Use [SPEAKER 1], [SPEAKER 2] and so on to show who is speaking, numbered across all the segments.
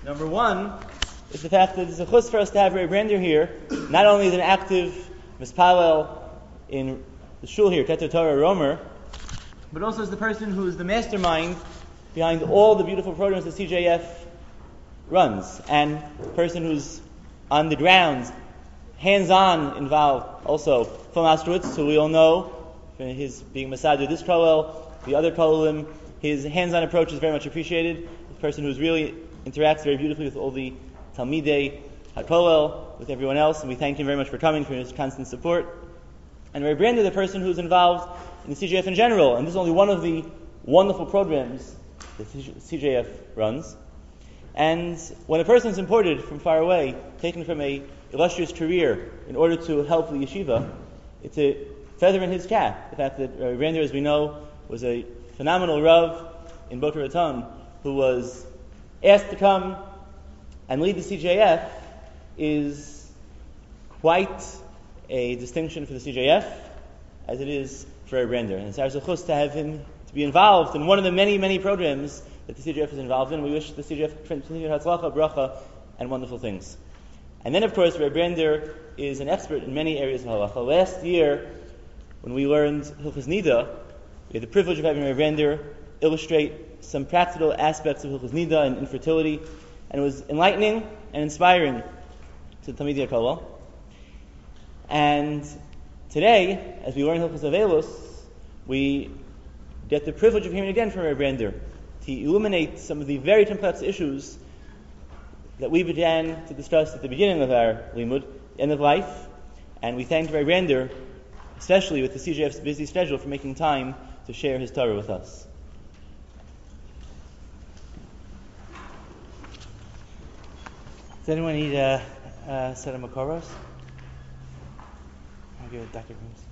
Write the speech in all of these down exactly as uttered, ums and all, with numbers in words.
[SPEAKER 1] Number one is the fact that it's a chus for us to have Ray Brander here, not only as an active mispalel in the shul here, Keter Torah Romer, but also as the person who is the mastermind behind all the beautiful programs that C J F runs, and the person who's on the ground, hands-on involved. Also, Phil Mastrowitz, who we all know, for his being Masadu this kollel, the other kollelim, his hands-on approach is very much appreciated. The person who's really interacts very beautifully with all the Talmidei HaKollel, with everyone else, and we thank him very much for coming, for his constant support. And Ray Brander, the person who's involved in the C J F in general, and this is only one of the wonderful programs that C J F runs. And when a person is imported from far away, taken from a illustrious career in order to help the yeshiva, it's a feather in his cap. The fact that Ray Brander, as we know, was a phenomenal Rav in Boca Raton who was asked to come and lead the C J F is quite a distinction for the C J F, as it is for Ray Brander. And it's our zechus to have him to be involved in one of the many, many programs that the C J F is involved in. We wish the C J F continue hatzlacha, bracha, and wonderful things. And then, of course, Ray Brander is an expert in many areas of halacha. Last year, when we learned Hilchos Nida, we had the privilege of having Ray Brander illustrate some practical aspects of Hilchos Nida and infertility, and it was enlightening and inspiring to the Talmidei HaKollel. And today, as we learn Hilchos Avelos, we get the privilege of hearing again from Ray Brander to illuminate some of the very complex issues that we began to discuss at the beginning of our limud, end of life, and we thank Ray Brander, especially with the C J F's busy schedule, for making time to share his Torah with us. Does anyone need a, a set of makoros? I'll give it to Doctor Grooms.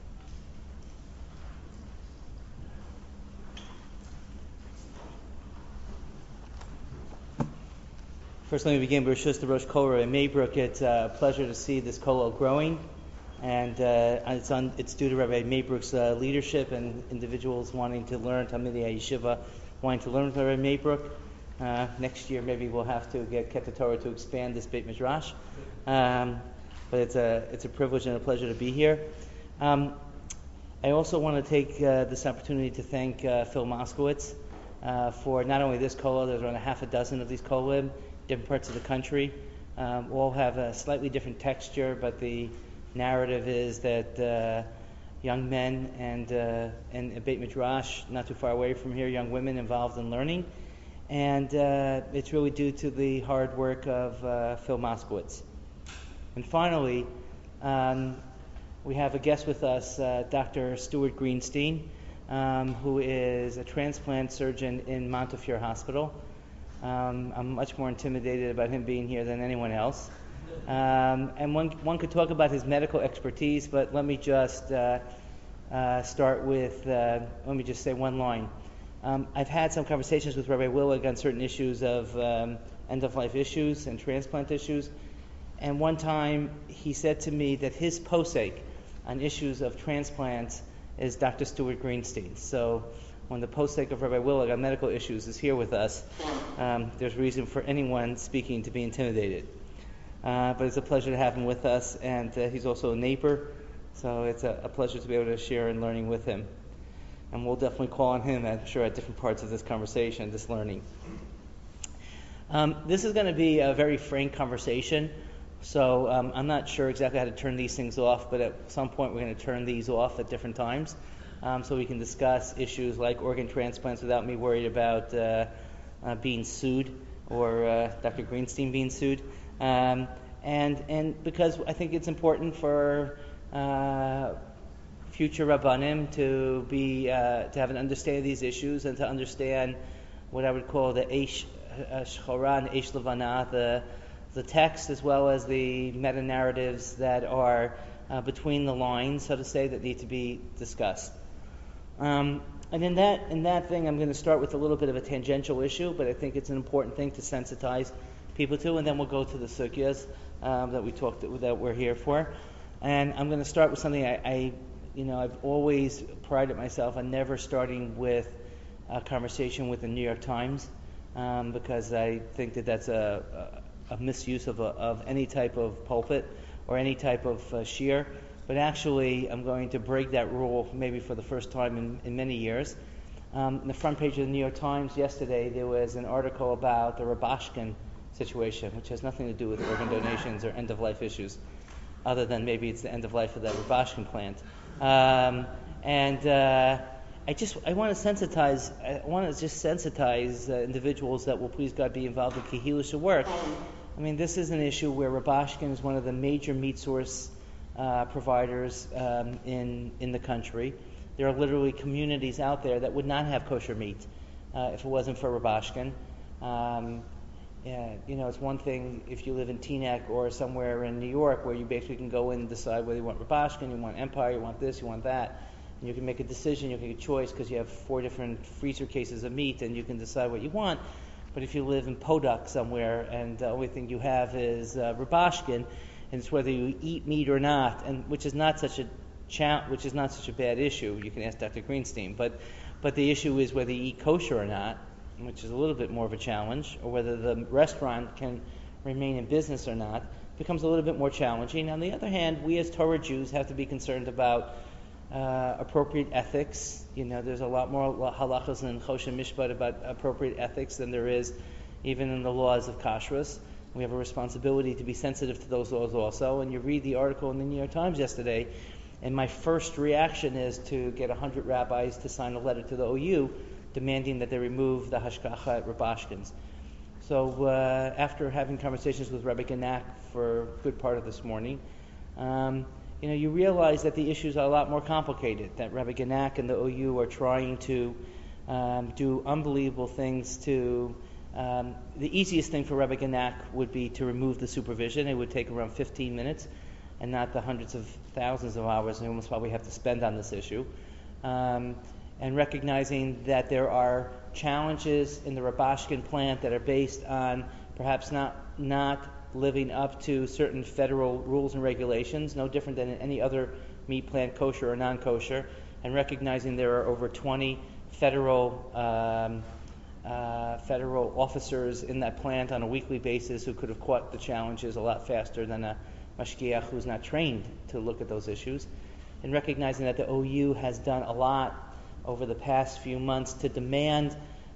[SPEAKER 1] First, let me begin with Rishus Rosh Kolra in Maybrook. It's a pleasure to see this kollel growing, and uh, it's, on, it's due to Rabbi Maybrook's uh, leadership and individuals wanting to learn, Talmidei Yeshiva wanting to learn from Rabbi Maybrook. Uh, next year, maybe we'll have to get Keter Torah to expand this Beit Midrash. Um, but it's a it's a privilege and a pleasure to be here. Um, I also want to take uh, this opportunity to thank uh, Phil Moskowitz uh, for not only this kollel. There's around a half a dozen of these kollelim, different parts of the country. Um, all have a slightly different texture, but the narrative is that uh, young men and uh, and a Beit Midrash not too far away from here, young women involved in learning. And uh, it's really due to the hard work of uh, Phil Moskowitz. And finally, um, we have a guest with us, uh, Doctor Stuart Greenstein, um, who is a transplant surgeon in Montefiore Hospital. Um, I'm much more intimidated about him being here than anyone else. Um, and one one could talk about his medical expertise, but let me just uh, uh, start with, uh, let me just say one line. Um, I've had some conversations with Rabbi Willig on certain issues of um, end-of-life issues and transplant issues. And one time he said to me that his posek on issues of transplants is Doctor Stuart Greenstein. So when the posek of Rabbi Willig on medical issues is here with us, um, there's reason for anyone speaking to be intimidated. Uh, but it's a pleasure to have him with us, and uh, he's also a neighbor, so it's a, a pleasure to be able to share in learning with him. And we'll definitely call on him, I'm sure, at different parts of this conversation, this learning. Um, this is going to be a very frank conversation, so um, I'm not sure exactly how to turn these things off, but at some point we're going to turn these off at different times, um, so we can discuss issues like organ transplants without me worried about uh, uh, being sued or uh, Doctor Greenstein being sued. Um, and and because I think it's important for uh, future Rabbanim to be uh, to have an understanding of these issues and to understand what I would call the Eish Shchora and Eish Levana, the the text as well as the meta narratives that are uh, between the lines, so to say, that need to be discussed. Um, and in that in that thing, I'm going to start with a little bit of a tangential issue, but I think it's an important thing to sensitize people to, and then we'll go to the sugyas um, that we talked that we're here for. And I'm going to start with something I, I you know, I've always prided myself on never starting with a conversation with the New York Times. um, because I think that that's a, a, a misuse of, a, of any type of pulpit or any type of uh, shear. But actually, I'm going to break that rule maybe for the first time in, in many years. Um, on the front page of the New York Times yesterday, there was an article about the Rabashkin situation, which has nothing to do with organ donations or end-of-life issues, other than maybe it's the end of life of that Rabashkin plant. Um, and uh, I just I want to sensitize I want to just sensitize uh, individuals that will please God be involved in Kehilusha work. I mean, this is an issue where Rabashkin is one of the major meat source uh, providers um, in in the country. There are literally communities out there that would not have kosher meat uh, if it wasn't for Rabashkin. Um, Yeah, you know, it's one thing if you live in Teaneck or somewhere in New York where you basically can go in and decide whether you want Rabashkin, you want Empire, you want this, you want that. And you can make a decision, you can make a choice because you have four different freezer cases of meat and you can decide what you want. But if you live in Podunk somewhere and the only thing you have is uh, Rabashkin, and it's whether you eat meat or not, and which is not such a cha- which is not such a bad issue. You can ask Doctor Greenstein, but but the issue is whether you eat kosher or not, which is a little bit more of a challenge, or whether the restaurant can remain in business or not, becomes a little bit more challenging. On the other hand, we as Torah Jews have to be concerned about uh, appropriate ethics. You know, there's a lot more halachas in Choshen Mishpat about appropriate ethics than there is even in the laws of kashrus. We have a responsibility to be sensitive to those laws also. And you read the article in the New York Times yesterday, and my first reaction is to get one hundred rabbis to sign a letter to the O U demanding that they remove the hashgacha at Rabashkin's. So uh, after having conversations with Rabbi Genack for a good part of this morning, um, you know, you realize that the issues are a lot more complicated, that Rabbi Genack and the O U are trying to um, do unbelievable things to... Um, the easiest thing for Rabbi Genack would be to remove the supervision. It would take around fifteen minutes and not the hundreds of thousands of hours we almost probably have to spend on this issue. Um, and recognizing that there are challenges in the Rabashkin plant that are based on perhaps not not living up to certain federal rules and regulations, no different than in any other meat plant, kosher or non-kosher, and recognizing there are over twenty federal um, uh, federal officers in that plant on a weekly basis who could have caught the challenges a lot faster than a mashgiach who's not trained to look at those issues, and recognizing that the O U has done a lot over the past few months to demand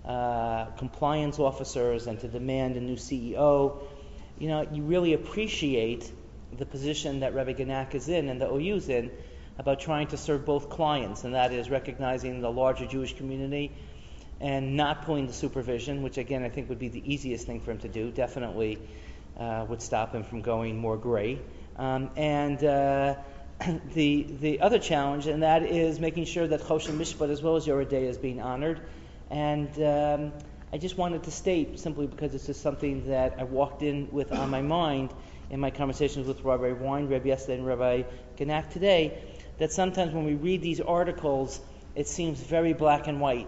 [SPEAKER 1] uh, compliance officers and to demand a new C E O. You know, you really appreciate the position that Rabbi Genack is in and the O U's in about trying to serve both clients, and that is recognizing the larger Jewish community and not pulling the supervision, which again I think would be the easiest thing for him to do. Definitely uh, would stop him from going more gray. Um, and uh, the the other challenge, and that is making sure that Choshen Mishpat as well as Yoreh De'ah is being honored. And um, I just wanted to state, simply because it's just something that I walked in with on my mind in my conversations with Rabbi Weinreb yesterday and Rabbi Genack today, that sometimes when we read these articles, it seems very black and white.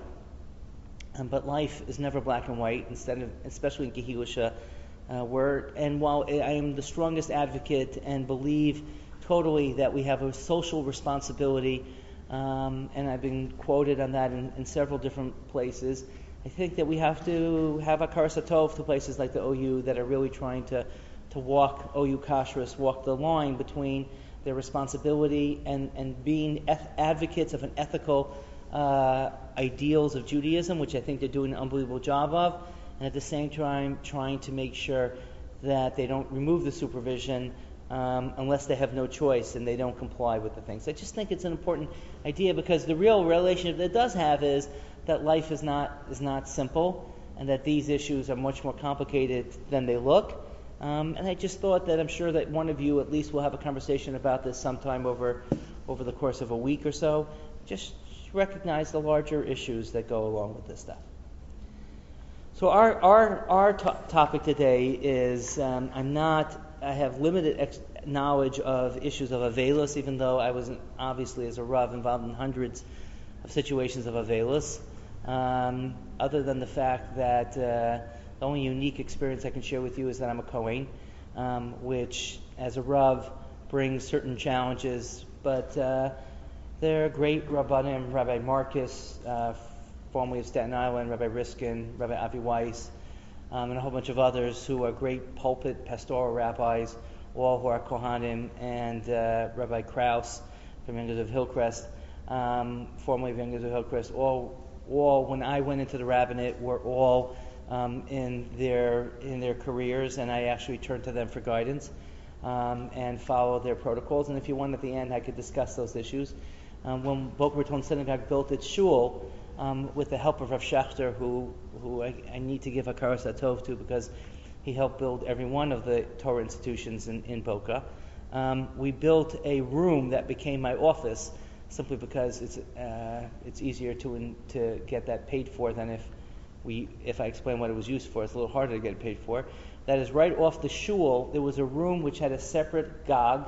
[SPEAKER 1] Um, but life is never black and white, instead of, especially in Kehilusha, uh, where, and while I am the strongest advocate and believe totally that we have a social responsibility, um, and I've been quoted on that in, in several different places, I think that we have to have a hakaras hatov to places like the O U that are really trying to, to walk O U kashrus, walk the line between their responsibility and, and being eth- advocates of an ethical uh, ideals of Judaism, which I think they're doing an unbelievable job of, and at the same time trying to make sure that they don't remove the supervision um, unless they have no choice and they don't comply with the things. I just think it's an important idea, because the real relationship that it does have is that life is not is not simple, and that these issues are much more complicated than they look. Um, and I just thought that I'm sure that one of you at least will have a conversation about this sometime over over the course of a week or so. Just recognize the larger issues that go along with this stuff. So our our our to- topic today is um, I'm not I have limited ex- knowledge of issues of Avelis, even though I was obviously as a Rav involved in hundreds of situations of Avelis. Um, other than the fact that uh, the only unique experience I can share with you is that I'm a Kohen, um, which as a Rav brings certain challenges, but uh, they're great Rabbanim, Rabbi Marcus, uh, formerly of Staten Island, Rabbi Riskin, Rabbi Avi Weiss, um, and a whole bunch of others who are great pulpit pastoral rabbis, all who are Kohanim, and uh, Rabbi Krause from Youngers of Hillcrest, um, formerly of Youngers of Hillcrest, all, all when I went into the rabbinate, were all um, in their in their careers, and I actually turned to them for guidance um, and followed their protocols. And if you want, at the end, I could discuss those issues. Um, when Boca Raton Synagogue built its shul, um, with the help of Rav Schechter, who who I, I need to give Hakaras Hatov to because he helped build every one of the Torah institutions in, in Boca. Um, we built a room that became my office, simply because it's uh, it's easier to in, to get that paid for than if we if I explain what it was used for. It's a little harder to get it paid for. That is, right off the shul, there was a room which had a separate gog,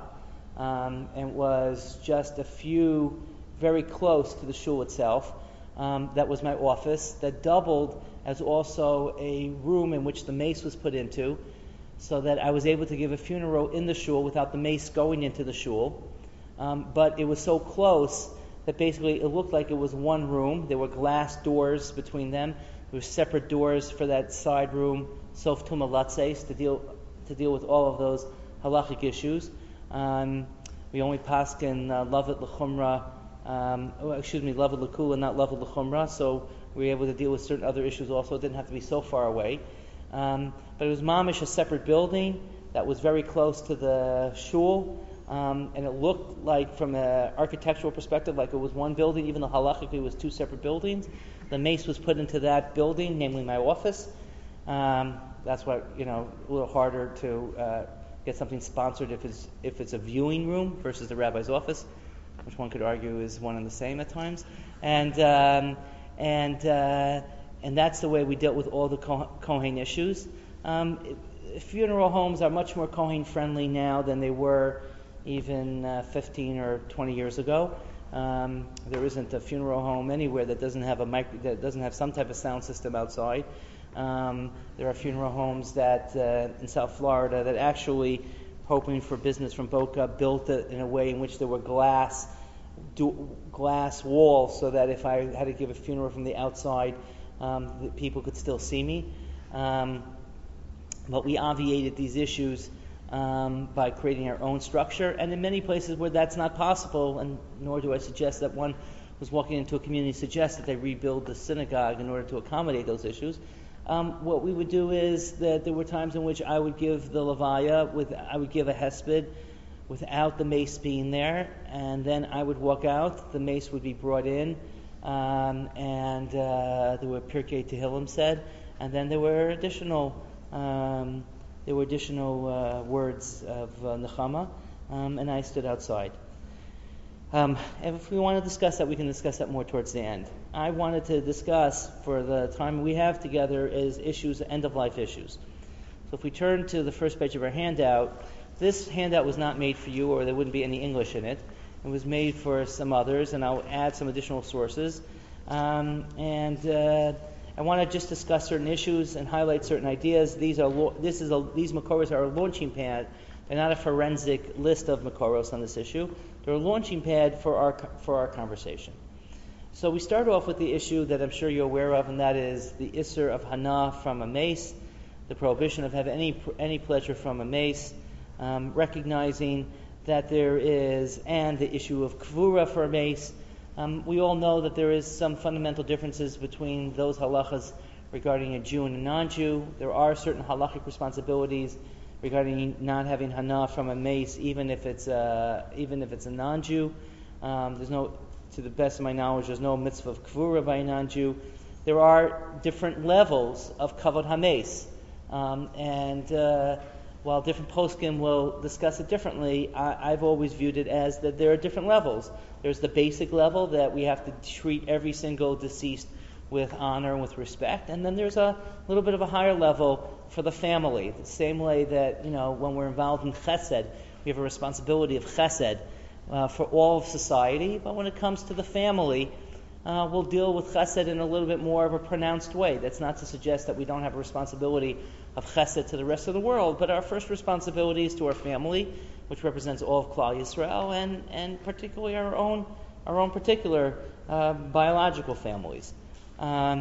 [SPEAKER 1] um, and was just a few, very close to the shul itself. Um, that was my office. That doubled as also a room in which the mace was put into, so that I was able to give a funeral in the shul without the mace going into the shul. Um, but it was so close that basically it looked like it was one room. There were glass doors between them. There were separate doors for that side room, Sof Tuma Latzeis, to deal to deal with all of those halachic issues. Um, we only paskin uh, Lavet L'chumra, um, oh, excuse me, Lavet L'kula, not Lavet L'chumra, so we were able to deal with certain other issues also. It didn't have to be so far away. Um, but it was mamish, a separate building that was very close to the shul. Um, and it looked like, from an architectural perspective, like it was one building, even though halachically it was two separate buildings. The mace was put into that building, namely my office. Um, that's why, you know, a little harder to uh, get something sponsored if it's if it's a viewing room versus the rabbi's office, which one could argue is one and the same at times. And um, and uh, and that's the way we dealt with all the Kohen issues. Um, it, funeral homes are much more Kohen friendly now than they were even uh, fifteen or twenty years ago. Um, there isn't a funeral home anywhere that doesn't have a mic- that doesn't have some type of sound system outside. Um, there are funeral homes that uh, in South Florida that actually, hoping for business from Boca, built it in a way in which there were glass do- glass walls, so that if I had to give a funeral from the outside, um, the people could still see me. Um, but we obviated these issues Um, by creating our own structure, and in many places where that's not possible, and nor do I suggest that one who's walking into a community suggests that they rebuild the synagogue in order to accommodate those issues. Um, what we would do is that there were times in which I would give the levaya, with I would give a hesped without the mace being there, and then I would walk out. The mace would be brought in, um, and uh, there were Pirkei Tehillim said, and then there were additional. Um, There were additional uh, words of uh, Nechama, um, and I stood outside. Um, and if we want to discuss that, we can discuss that more towards the end. I wanted to discuss, for the time we have together, is issues, end-of-life issues. So if we turn to the first page of our handout, this handout was not made for you, or there wouldn't be any English in it. It was made for some others, and I'll add some additional sources. Um, and... Uh, I want to just discuss certain issues and highlight certain ideas. These are this is a, these makoros are a launching pad. They're not a forensic list of makoros on this issue. They're a launching pad for our for our conversation. So we start off with the issue that I'm sure you're aware of, and that is the isser of hana from a mace, the prohibition of having any any pleasure from a mace, um, recognizing that there is, and the issue of kvura for a mace. Um, we all know that there is some fundamental differences between those halachas regarding a Jew and a non-Jew. There are certain halachic responsibilities regarding not having hana from a mace, even if it's a, even if it's a non-Jew. Um, there's no, to the best of my knowledge, there's no mitzvah of kvura by a non-Jew. There are different levels of kavod hames, um, and uh, while different poskim will discuss it differently, I, I've always viewed it as that there are different levels. There's the basic level that we have to treat every single deceased with honor and with respect, and then there's a little bit of a higher level for the family. The same way that, you know, when we're involved in chesed, we have a responsibility of chesed uh, for all of society, but when it comes to the family, uh, we'll deal with chesed in a little bit more of a pronounced way. That's not to suggest that we don't have a responsibility of chesed to the rest of the world, but our first responsibility is to our family, which represents all of Klal Yisrael, and, and particularly our own our own particular uh, biological families. Um,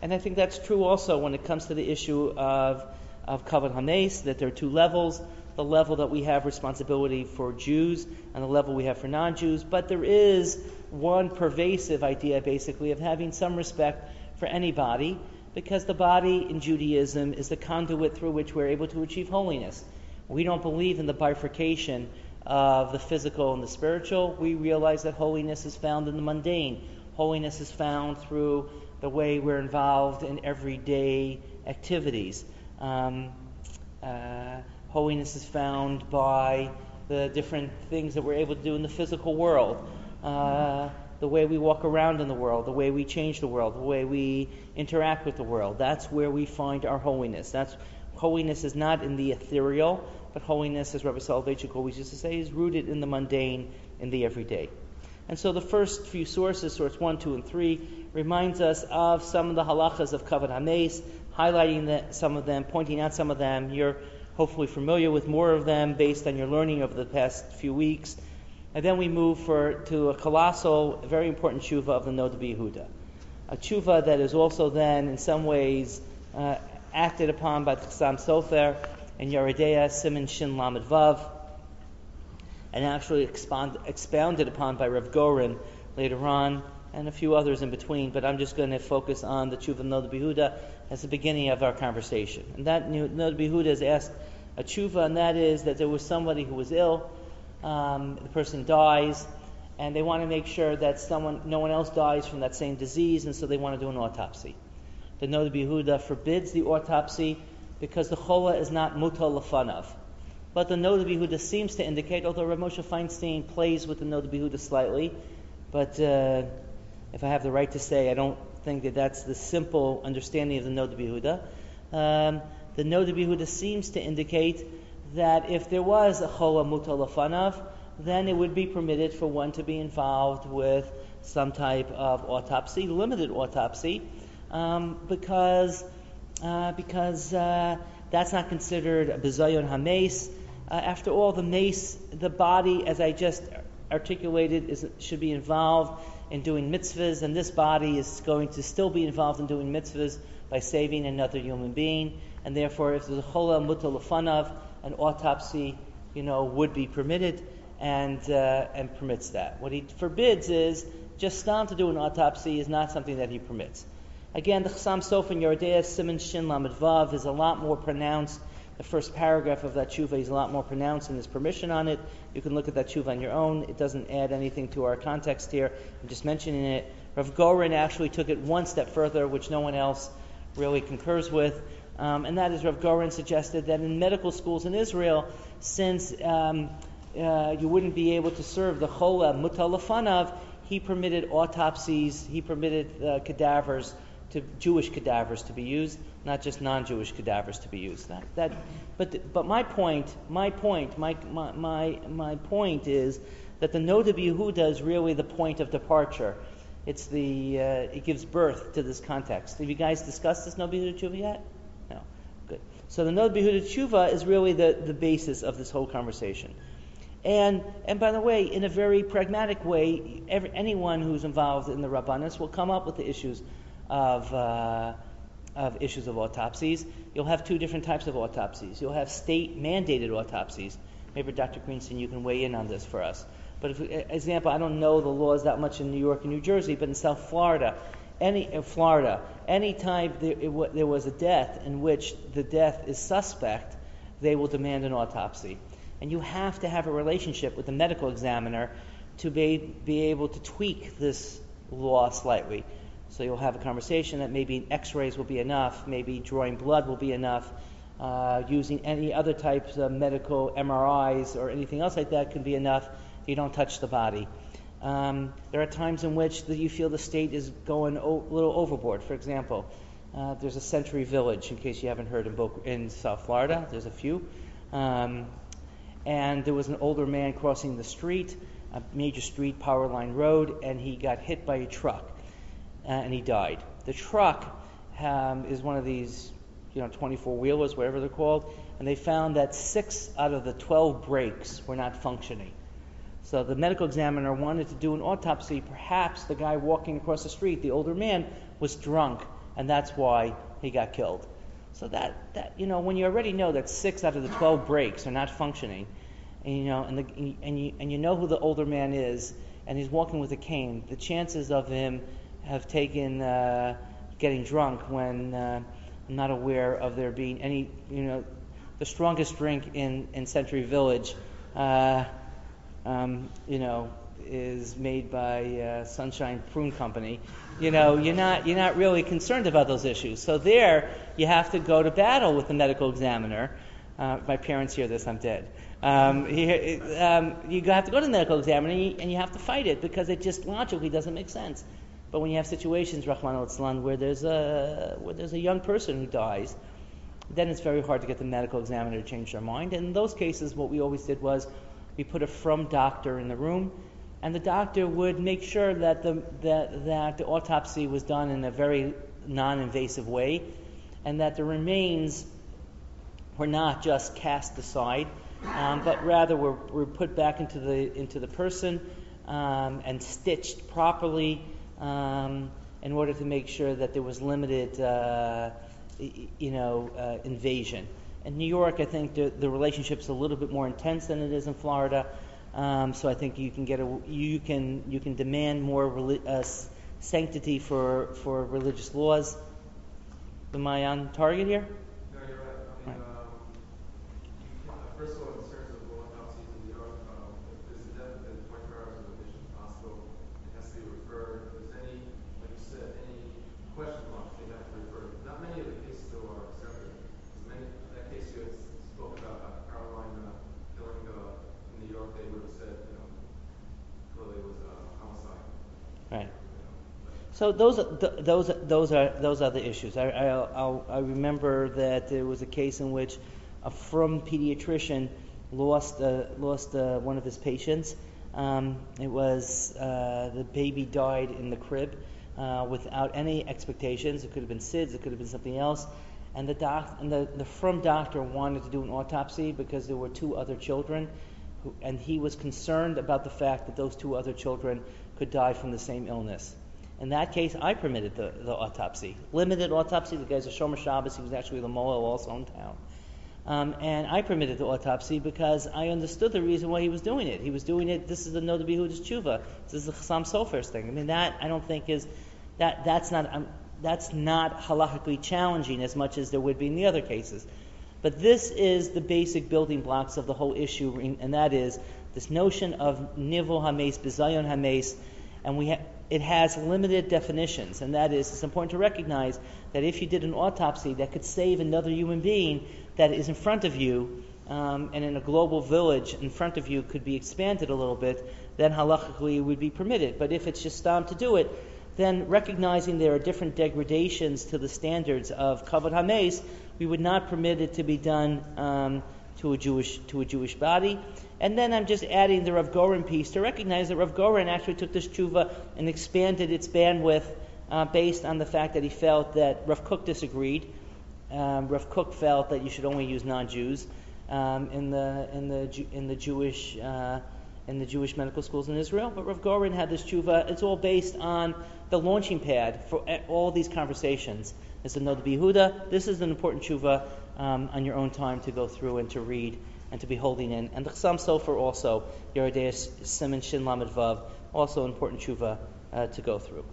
[SPEAKER 1] And I think that's true also when it comes to the issue of of Kavod HaMeis, that there are two levels, the level that we have responsibility for Jews and the level we have for non-Jews, but there is one pervasive idea basically of having some respect for anybody, because the body in Judaism is the conduit through which we're able to achieve holiness. We don't believe in the bifurcation of the physical and the spiritual. We realize that holiness is found in the mundane. Holiness is found through the way we're involved in everyday activities. Um, uh, holiness is found by the different things that we're able to do in the physical world, uh, the way we walk around in the world, the way we change the world, the way we interact with the world. That's where we find our holiness. That's holiness is not in the ethereal, but holiness, as Rabbi Soloveitchik always used to say, is rooted in the mundane, in the everyday. And so the first few sources, source one, two, and three, reminds us of some of the halachas of Kavod HaMeis, highlighting that, some of them, pointing out some of them. You're hopefully familiar with more of them based on your learning over the past few weeks. And then we move for, to a colossal, very important tshuva of the Noda B'Yehuda. A tshuva that is also then, in some ways, uh, acted upon by the Chassam Sofer and Yoreh De'ah, Siman Shin Lamed Vav, and actually expand, expounded upon by Rav Goren later on, and a few others in between, but I'm just going to focus on the tshuva of Noda B'Yehuda as the beginning of our conversation. And that Noda B'Yehuda has asked a tshuva, and that is that there was somebody who was ill, um, the person dies, and they want to make sure that someone, no one else dies from that same disease, and so they want to do an autopsy. The Noda B'Yehuda forbids the autopsy because the chola is not mutal lefanav. But the Noda B'Yehuda seems to indicate, although Rav Moshe Feinstein plays with the Noda B'Yehuda slightly, but uh, if I have the right to say, I don't think that that's the simple understanding of the Noda B'Yehuda. Um, the Noda B'Yehuda seems to indicate that if there was a chola mutal lefanav, then it would be permitted for one to be involved with some type of autopsy, limited autopsy, um, because uh, because uh, that's not considered a bizayon hameis. Uh, after all, the mace, the body, as I just articulated, is should be involved in doing mitzvahs, and this body is going to still be involved in doing mitzvahs by saving another human being, and therefore, if there's a chola mutal lefanav, an autopsy, you know, would be permitted, and uh, and permits that. What he forbids is just stam to do an autopsy is not something that he permits. Again, the Chassam Sofer in Yoreh De'ah, Siman Shin Lamed Vav, is a lot more pronounced. The first paragraph of that tshuva is a lot more pronounced in his permission on it. You can look at that tshuva on your own. It doesn't add anything to our context here. I'm just mentioning it. Rav Goren actually took it one step further, which no one else really concurs with. Um, and that is, Rav Goren suggested that in medical schools in Israel, since um, uh, you wouldn't be able to serve the chola mutal lefanav, he permitted autopsies, he permitted uh, cadavers, to Jewish cadavers to be used, not just non-Jewish cadavers to be used. That, that, but but my point, my point, my my my, my point is that the Noda B'Yehuda is really the point of departure. It's the uh, it gives birth to this context. Have you guys discussed this Noda B'Yehuda tshuva yet? No, good. So the Noda B'Yehuda tshuva is really the, the basis of this whole conversation. And and by the way, in a very pragmatic way, every, anyone who's involved in the Rabbanis will come up with the issues of uh, of issues of autopsies. You'll have two different types of autopsies. You'll have state-mandated autopsies. Maybe Doctor Greenstein, you can weigh in on this for us. But, for example, I don't know the laws that much in New York and New Jersey, but in South Florida, any in Florida, any time there, it, there was a death in which the death is suspect, they will demand an autopsy. And you have to have a relationship with the medical examiner to be, be able to tweak this law slightly. So you'll have a conversation that maybe x-rays will be enough, maybe drawing blood will be enough, uh, using any other types of medical M R Is or anything else like that can be enough. You don't touch the body. Um, there are times in which the, you feel the state is going a o- little overboard. For example, uh, there's a Century Village, in case you haven't heard, in, Bo- in South Florida. There's a few. Um, and there was an older man crossing the street, a major street, Power Line Road, and he got hit by a truck. Uh, and he died. The truck um, is one of these, you know, twenty-four wheelers, whatever they're called, and they found that six out of the twelve brakes were not functioning. So the medical examiner wanted to do an autopsy. Perhaps the guy walking across the street, the older man, was drunk and that's why he got killed. So that, that you know, when you already know that six out of the twelve brakes are not functioning, and you know, and the and you and you know who the older man is, and he's walking with a cane, the chances of him have taken uh, getting drunk when uh, I'm not aware of there being any, you know, the strongest drink in in Century Village, uh, um, you know, is made by uh, Sunshine Prune Company. You know, you're not you're not really concerned about those issues. So there, you have to go to battle with the medical examiner. Uh, my parents hear this, I'm dead. Um, he, um, you have to go to the medical examiner and you, and you have to fight it because it just logically doesn't make sense. But when you have situations, Rahman al-Islam, where there's a where there's a young person who dies, then it's very hard to get the medical examiner to change their mind. And in those cases, what we always did was we put a from doctor in the room, and the doctor would make sure that the that, that the autopsy was done in a very non-invasive way, and that the remains were not just cast aside, um, but rather were, were put back into the into the person um, and stitched properly um, in order to make sure that there was limited, uh, you know, uh, invasion. In New York, I think the, the relationship's a little bit more intense than it is in Florida. Um, so I think you can get a you can you can demand more reli- uh, sanctity for for religious laws. Am I on target here?
[SPEAKER 2] No, you're right. I mean,
[SPEAKER 1] Right.
[SPEAKER 2] um, you can, uh, first of all, in terms of autopsies in New York, um, if there's a death within twenty-four hours of admission to the hospital, it has to be referred. If there's any, like you said, any question marks, they have to refer. Not many of the cases though are accepted. Many that case you had spoke about uh, Caroline uh, killing uh, in New York, they would have said, you know, clearly it was a homicide.
[SPEAKER 1] Right.
[SPEAKER 2] You know, but
[SPEAKER 1] So those are- th- those are- those are those are the issues. I I, I'll, I remember that there was a case in which a from pediatrician lost uh, lost uh, one of his patients. Um, it was uh, the baby died in the crib uh, without any expectations. It could have been S I D S. It could have been something else. And the doc and the, the from doctor wanted to do an autopsy because there were two other children, who, and he was concerned about the fact that those two other children could die from the same illness. In that case, I permitted the, the autopsy. Limited autopsy. The guy's a Shomer Shabbos. He was actually the Moel also in town. Um, and I permitted the autopsy because I understood the reason why he was doing it. He was doing it, this is the Noda B'Yehuda's tshuva. This is the Chassam Sofer's thing. I mean, that I don't think is, that that's not um, that's not halachically challenging as much as there would be in the other cases. But this is the basic building blocks of the whole issue, and that is this notion of Nivul HaMeis, Bizayon HaMeis, and we ha- it has limited definitions, and that is, it's important to recognize that if you did an autopsy that could save another human being that is in front of you, um, and in a global village in front of you could be expanded a little bit, then halachically it would be permitted. But if it's just time to do it, then recognizing there are different degradations to the standards of Kavod HaMeis, we would not permit it to be done um, to a Jewish to a Jewish body. And then I'm just adding the Rav Goren piece to recognize that Rav Goren actually took this tshuva and expanded its bandwidth uh, based on the fact that he felt that Rav Kook disagreed. Um, Rav Kook felt that you should only use non-Jews um, in the in the in the Jewish uh, in the Jewish medical schools in Israel. But Rav Goren had this tshuva. It's all based on the launching pad for all these conversations. It's the Noda B'Yehuda. This is an important tshuva um, on your own time to go through and to read and to be holding in. And the Chassam Sofer also, Yeridei Siman Shin Lamed Vav, also important tshuva uh, to go through.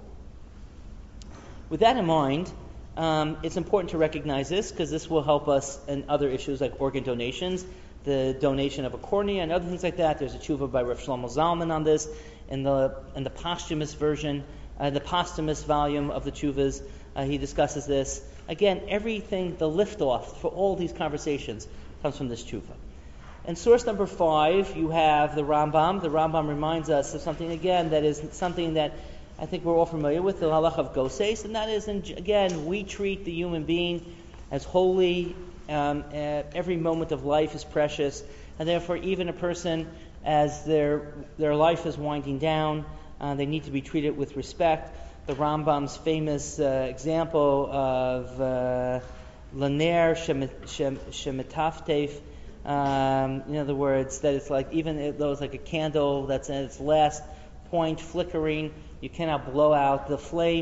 [SPEAKER 1] With that in mind, um, it's important to recognize this because this will help us in other issues like organ donations, the donation of a cornea and other things like that. There's a tshuva by Rav Shlomo Zalman on this in the in the posthumous version, uh, the posthumous volume of the tshuvas. Uh, he discusses this. Again, everything, the liftoff for all these conversations comes from this tshuva. And source number five, you have the Rambam. The Rambam reminds us of something, again, that is something that I think we're all familiar with, the halach of Goses, and that is, again, we treat the human being as holy. Um, uh, every moment of life is precious, and therefore even a person, as their their life is winding down, uh, they need to be treated with respect. The Rambam's famous uh, example of uh, Laner Shemetaftef, um, in other words, that it's like, even though it's like a candle that's at its last point flickering, you cannot blow out the flame.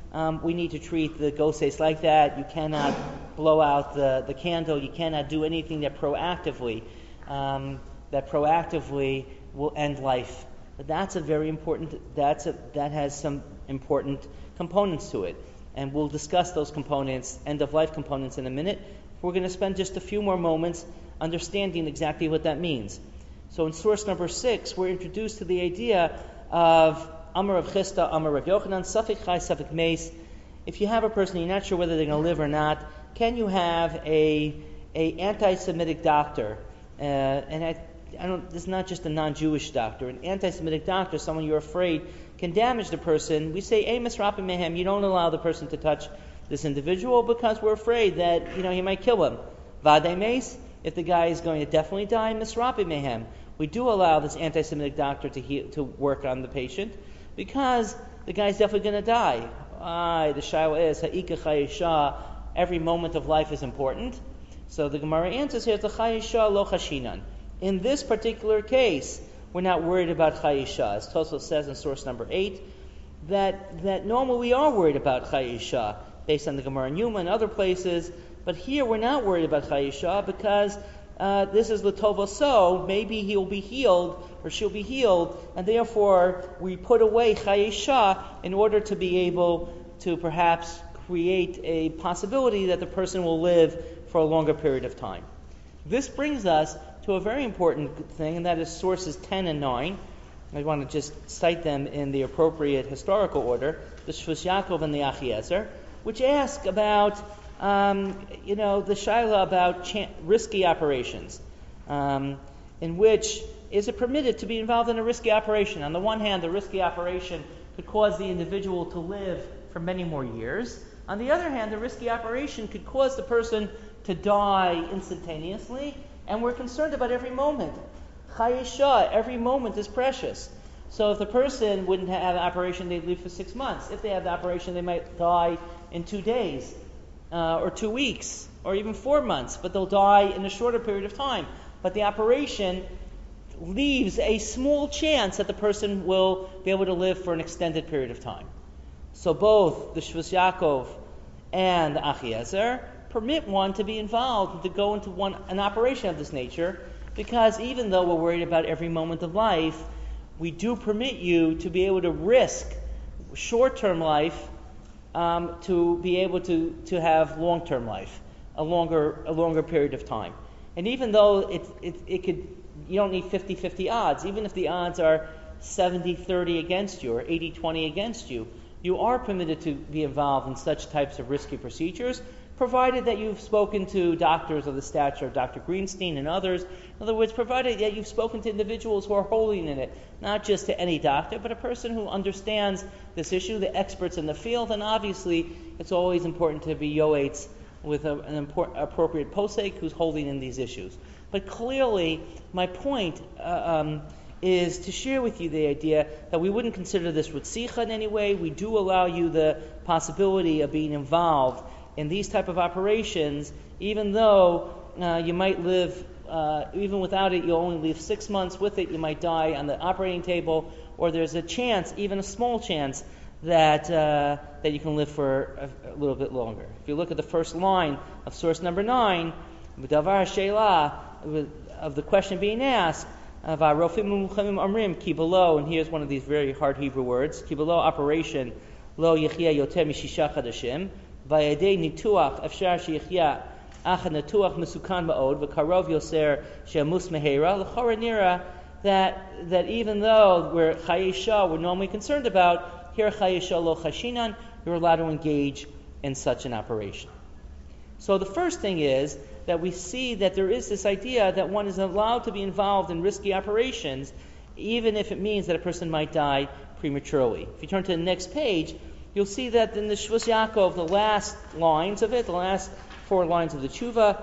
[SPEAKER 1] um, we need to treat the goses like that. You cannot blow out the, the candle. You cannot do anything that proactively um, that proactively will end life. But that's a very important. That's a that has some important components to it, and we'll discuss those components, end of life components, in a minute. We're going to spend just a few more moments understanding exactly what that means. So in source number six, we're introduced to the idea of Amar Rav Chisda, Amar Rav Yochanan, Safik Chai, Safik Meis. If you have a person, you're not sure whether they're going to live or not, can you have a a anti-Semitic doctor? Uh, and I, I don't. This is not just a non-Jewish doctor. An anti-Semitic doctor, someone you're afraid can damage the person. We say, "Hey, misrapim mehem." You don't allow the person to touch this individual because we're afraid that you know he might kill him. Vadei meis. If the guy is going to definitely die, misrapim mehem. We do allow this anti-Semitic doctor to heal, to work on the patient because the guy's definitely going to die. Ah, the shaila is ha'ika chayisha. Every moment of life is important. So the Gemara answers here, chayisha lo chashinan. In this particular case, we're not worried about chayisha. As Tosfos says in source number eight, that that normally we are worried about chayisha based on the Gemara in Yuma and other places. But here we're not worried about chayisha because uh, this is l'tova. So maybe he'll be healed or she'll be healed, and therefore we put away chayisha in order to be able to perhaps create a possibility that the person will live for a longer period of time. This brings us to a very important thing, and that is sources ten and nine. I want to just cite them in the appropriate historical order. The Shvus Yaakov and the Achiezer, which ask about, um, you know, the shaila about ch- risky operations, um, in which is it permitted to be involved in a risky operation? On the one hand, the risky operation could cause the individual to live for many more years. On the other hand, the risky operation could cause the person to die instantaneously, and we're concerned about every moment. Chayisha, every moment is precious. So if the person wouldn't have an operation, they'd live for six months. If they have the operation, they might die in two days, uh, or two weeks, or even four months, but they'll die in a shorter period of time. But the operation leaves a small chance that the person will be able to live for an extended period of time. So both the Shvus Yaakov and the Achiezer permit one to be involved, to go into one an operation of this nature, because even though we're worried about every moment of life, we do permit you to be able to risk short-term life um, to be able to, to have long-term life, a longer a longer period of time. And even though it it, it could, you don't need fifty-fifty odds, even if the odds are seventy thirty against you or eighty twenty against you, you are permitted to be involved in such types of risky procedures, provided that you've spoken to doctors of the stature of Doctor Greenstein and others. In other words, provided that you've spoken to individuals who are holding in it, not just to any doctor, but a person who understands this issue, the experts in the field. And obviously, it's always important to be yoetz with a, an import, appropriate posek who's holding in these issues. But clearly, my point uh, um, is to share with you the idea that we wouldn't consider this ritzicha in any way. We do allow you the possibility of being involved in these type of operations, even though uh, you might live, uh, even without it, you'll only live six months. With it, you might die on the operating table, or there's a chance, even a small chance, that uh, that you can live for a, a little bit longer. If you look at the first line of source number nine, Davar Sheila, of the question being asked, of Rofim Muchamim Amrim, Kibalo, and here's one of these very hard Hebrew words, Kibalo operation, Lo Yechia Yoter Mishisha Chadashim, Vayadei Nituach Afshar Sheichya Acha Nituach Mesukan Ma'od, V'karov Yoser Shemus Mehera, L'chora Nira, that that even though we're Chayesha, we're normally concerned about, here Chayesha Lo Chashinan, you're allowed to engage in such an operation. So the first thing is that we see that there is this idea that one is allowed to be involved in risky operations, even if it means that a person might die prematurely. If you turn to the next page, you'll see that in the Shvus Yaakov, the last lines of it, the last four lines of the tshuva,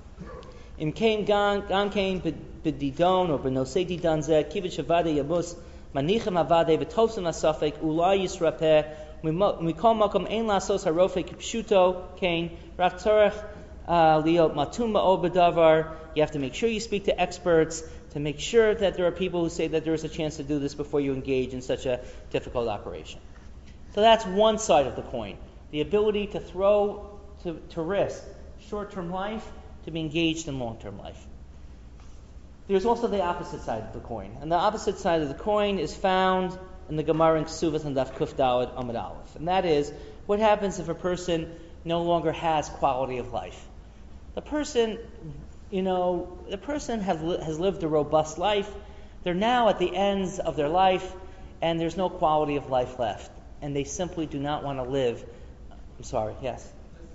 [SPEAKER 1] Im kain gan kain b'didon or b'nosei didon zeh kivit shavade yamus manichem avade v'tofsim asafek ulai yisrapeh mikol makom ein lasos harofek pshuto kain rak tzorech liot matum ma'od b'davar. You have to make sure you speak to experts to make sure that there are people who say that there is a chance to do this before you engage in such a difficult operation. So that's one side of the coin. The ability to throw, to, to risk short-term life to be engaged in long-term life. There's also the opposite side of the coin. And the opposite side of the coin is found in the Gemara in Ksuvas and Daf Kuf Daled Amud Aleph. And that is, what happens if a person no longer has quality of life? The person, you know, the person has, li- has lived a robust life. They're now at the ends of their life, and there's no quality of life left. And they simply do not want to live. I'm sorry, yes?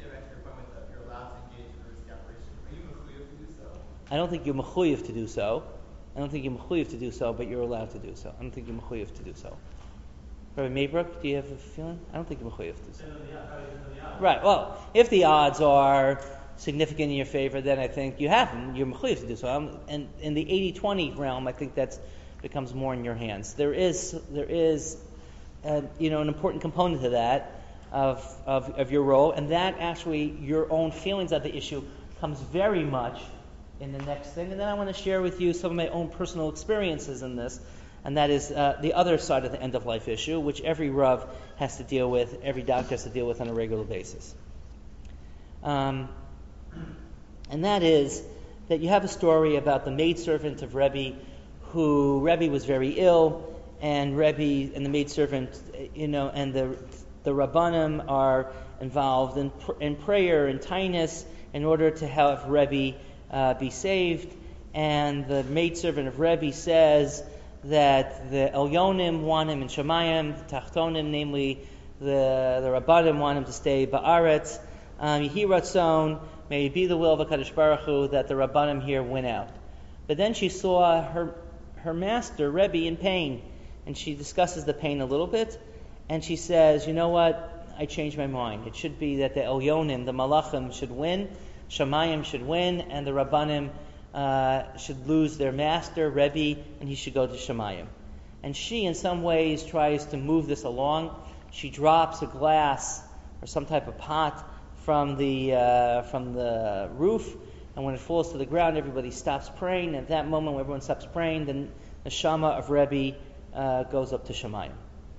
[SPEAKER 1] I don't think you're mechuyev to do so. I don't think you're mechuyev to do so, but you're allowed to do so. I don't think you're mechuyev to do so. Rabbi Maybrook, do you have a feeling? I don't think you're mechuyev to do so. Right. Well, if the odds are significant in your favor, then I think you have them. You're mechuyev to do so. Um, and in the eighty twenty realm, I think that becomes more in your hands. There is, there is, uh, you know, an important component to that of, of of your role, and that actually your own feelings of the issue comes very much in the next thing. And then I want to share with you some of my own personal experiences in this, and that is uh, the other side of the end-of-life issue, which every Rav has to deal with, every doctor has to deal with on a regular basis. Um, and that is that you have a story about the maidservant of Rebbe, who Rebbe was very ill, and Rebbe and the maidservant, you know, and the the Rabbanim are involved in, pr- in prayer and tinus in order to have Rebbe Uh, be saved, and the maidservant of Rebbe says that the Elyonim want him in Shemayim, the Tachtonim, namely the the Rabbanim, want him to stay Ba'aretz. Um, Yehi Ratzon, may it be the will of HaKadosh Baruch Hu that the Rabbanim here win out. But then she saw her her master Rebbe in pain, and she discusses the pain a little bit, and she says, you know what? I changed my mind. It should be that the Elyonim, the Malachim, should win. Shemayim should win, and the Rabbanim uh, should lose their master, Rebbe, and he should go to Shemayim. And she, in some ways, tries to move this along. She drops a glass or some type of pot from the uh, from the roof, and when it falls to the ground, everybody stops praying. At that moment, when everyone stops praying, then the Shama of Rebbe uh, goes up to Shemayim.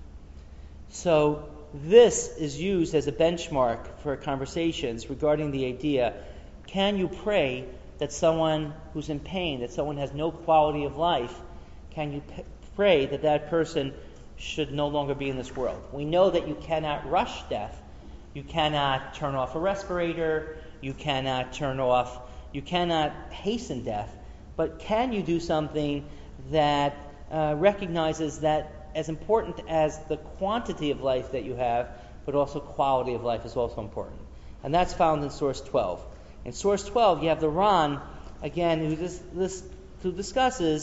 [SPEAKER 1] So this is used as a benchmark for conversations regarding the idea: can you pray that someone who's in pain, that someone has no quality of life, can you p- pray that that person should no longer be in this world? We know that you cannot rush death. You cannot turn off a respirator. You cannot turn off, you cannot hasten death. But can you do something that uh, recognizes that as important as the quantity of life that you have, but also quality of life is also important? And that's found in source twelve. In source twelve, you have the Ran, again, who, this, this, who discusses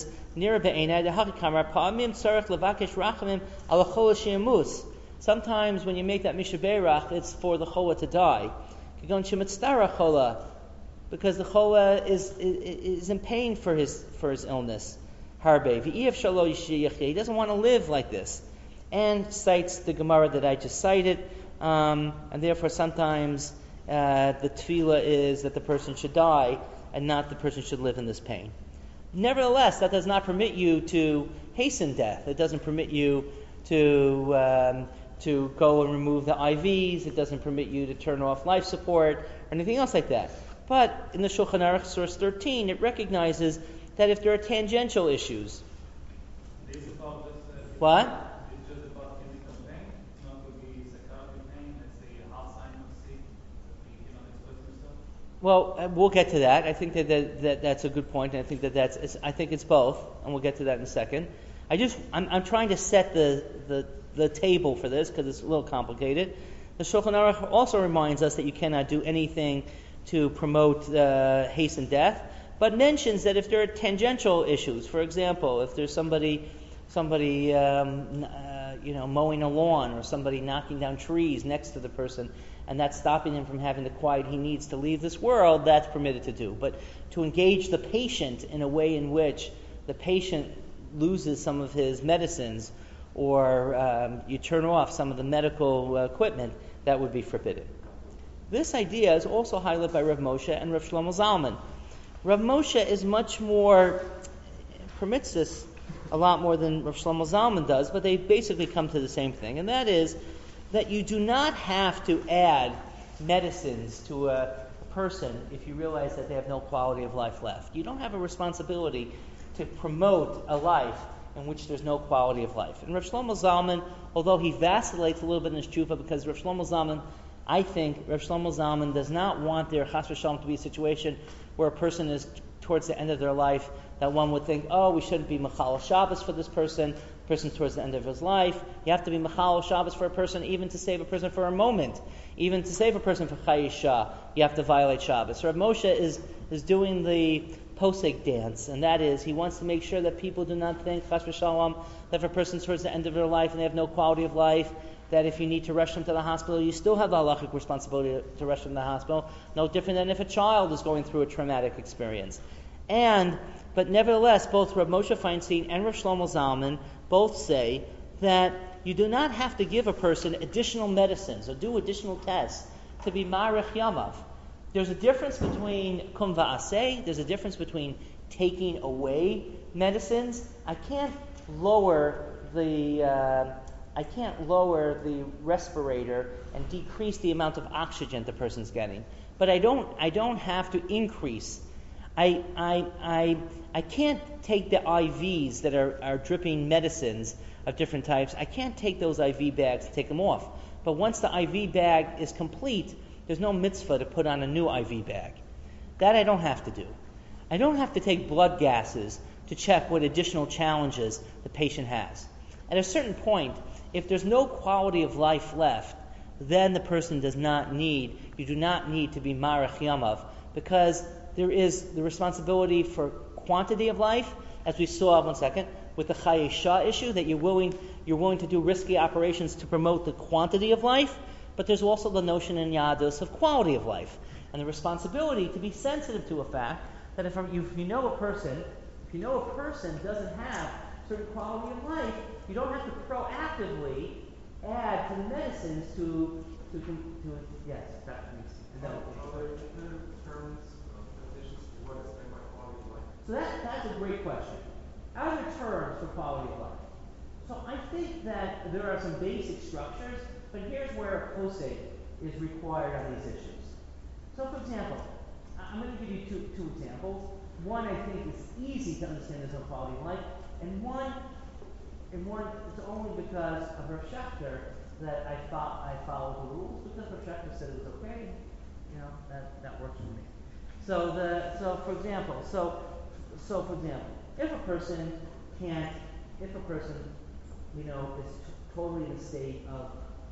[SPEAKER 1] sometimes when you make that Mishaberach, it's for the Chola to die. Because the Chola is, is, is in pain for his for his illness. He doesn't want to live like this. And cites the Gemara that I just cited, um, and therefore sometimes Uh, the tefillah is that the person should die and not the person should live in this pain. Nevertheless, that does not permit you to hasten death. It doesn't permit you to um, to go and remove the I Vs. It doesn't permit you to turn off life support or anything else like that. But in the Shulchan Aruch, source thirteen, it recognizes that if there are tangential issues. What? Well, we'll get to that. I think that, that, that that's a good point, and I think that that's it's, I think it's both, and we'll get to that in a second. I just I'm, I'm trying to set the, the, the table for this because it's a little complicated. The Shulchan Aruch also reminds us that you cannot do anything to promote uh, hasten death, but mentions that if there are tangential issues, for example, if there's somebody somebody um, uh, you know mowing a lawn or somebody knocking down trees next to the person, and that's stopping him from having the quiet he needs to leave this world, that's permitted to do. But to engage the patient in a way in which the patient loses some of his medicines, or um, you turn off some of the medical uh, equipment, that would be forbidden. This idea is also highlighted by Rav Moshe and Rav Shlomo Zalman. Rav Moshe is much more, permits this a lot more than Rav Shlomo Zalman does, but they basically come to the same thing, and that is that you do not have to add medicines to a person if you realize that they have no quality of life left. You don't have a responsibility to promote a life in which there's no quality of life. And Rav Shlomo Zalman, although he vacillates a little bit in his tshuva, because Rav Shlomo Zalman, I think Rav Shlomo Zalman does not want there, chas v'shalom, to be a situation where a person is towards the end of their life that one would think, oh, we shouldn't be Machal Shabbos for this person, the person towards the end of his life. You have to be Machal Shabbos for a person, even to save a person for a moment. Even to save a person for Chayisha, you have to violate Shabbos. Rav Moshe is, is doing the posek dance, and that is, he wants to make sure that people do not think, chas v'shalom, that if a person's towards the end of their life and they have no quality of life, that if you need to rush them to the hospital, you still have the halachic responsibility to, to rush them to the hospital, no different than if a child is going through a traumatic experience. And, but nevertheless, both Rav Moshe Feinstein and Rav Shlomo Zalman both say that you do not have to give a person additional medicines or do additional tests to be Marech Yamav. There's a difference between kum va'aseh, there's a difference between taking away medicines. I can't lower the uh, I can't lower the respirator and decrease the amount of oxygen the person's getting. But I don't I don't have to increase. I I I I can't take the I Vs that are, are dripping medicines of different types. I can't take those I V bags and take them off. But once the I V bag is complete, there's no mitzvah to put on a new I V bag. That I don't have to do. I don't have to take blood gases to check what additional challenges the patient has. At a certain point, if there's no quality of life left, then the person does not need, you do not need to be Marech Yamav, because there is the responsibility for quantity of life, as we saw, one second, with the Chayesha issue, that you're willing, you're willing to do risky operations to promote the quantity of life, but there's also the notion in Yadus of quality of life, and the responsibility to be sensitive to a fact that if you, if you know a person, if you know a person doesn't have certain quality of life, you don't have to proactively add to the medicines to to to, to yes, that makes
[SPEAKER 2] Are there definitive terms, uh, definitions for what is meant by quality of life?
[SPEAKER 1] So that that's a great question. Are there terms for quality of life? So I think that there are some basic structures, but here's where a posek is required on these issues. So for example, I'm going to give you two two examples. One I think is easy to understand as a quality of life, and one And one, it's only because of Rav Shechter that I thought I followed the rules, because Rav Shechter said it was okay. You know, that, that works for me. So the so for example, so so for example, if a person can't, if a person, you know, is t- totally in a state of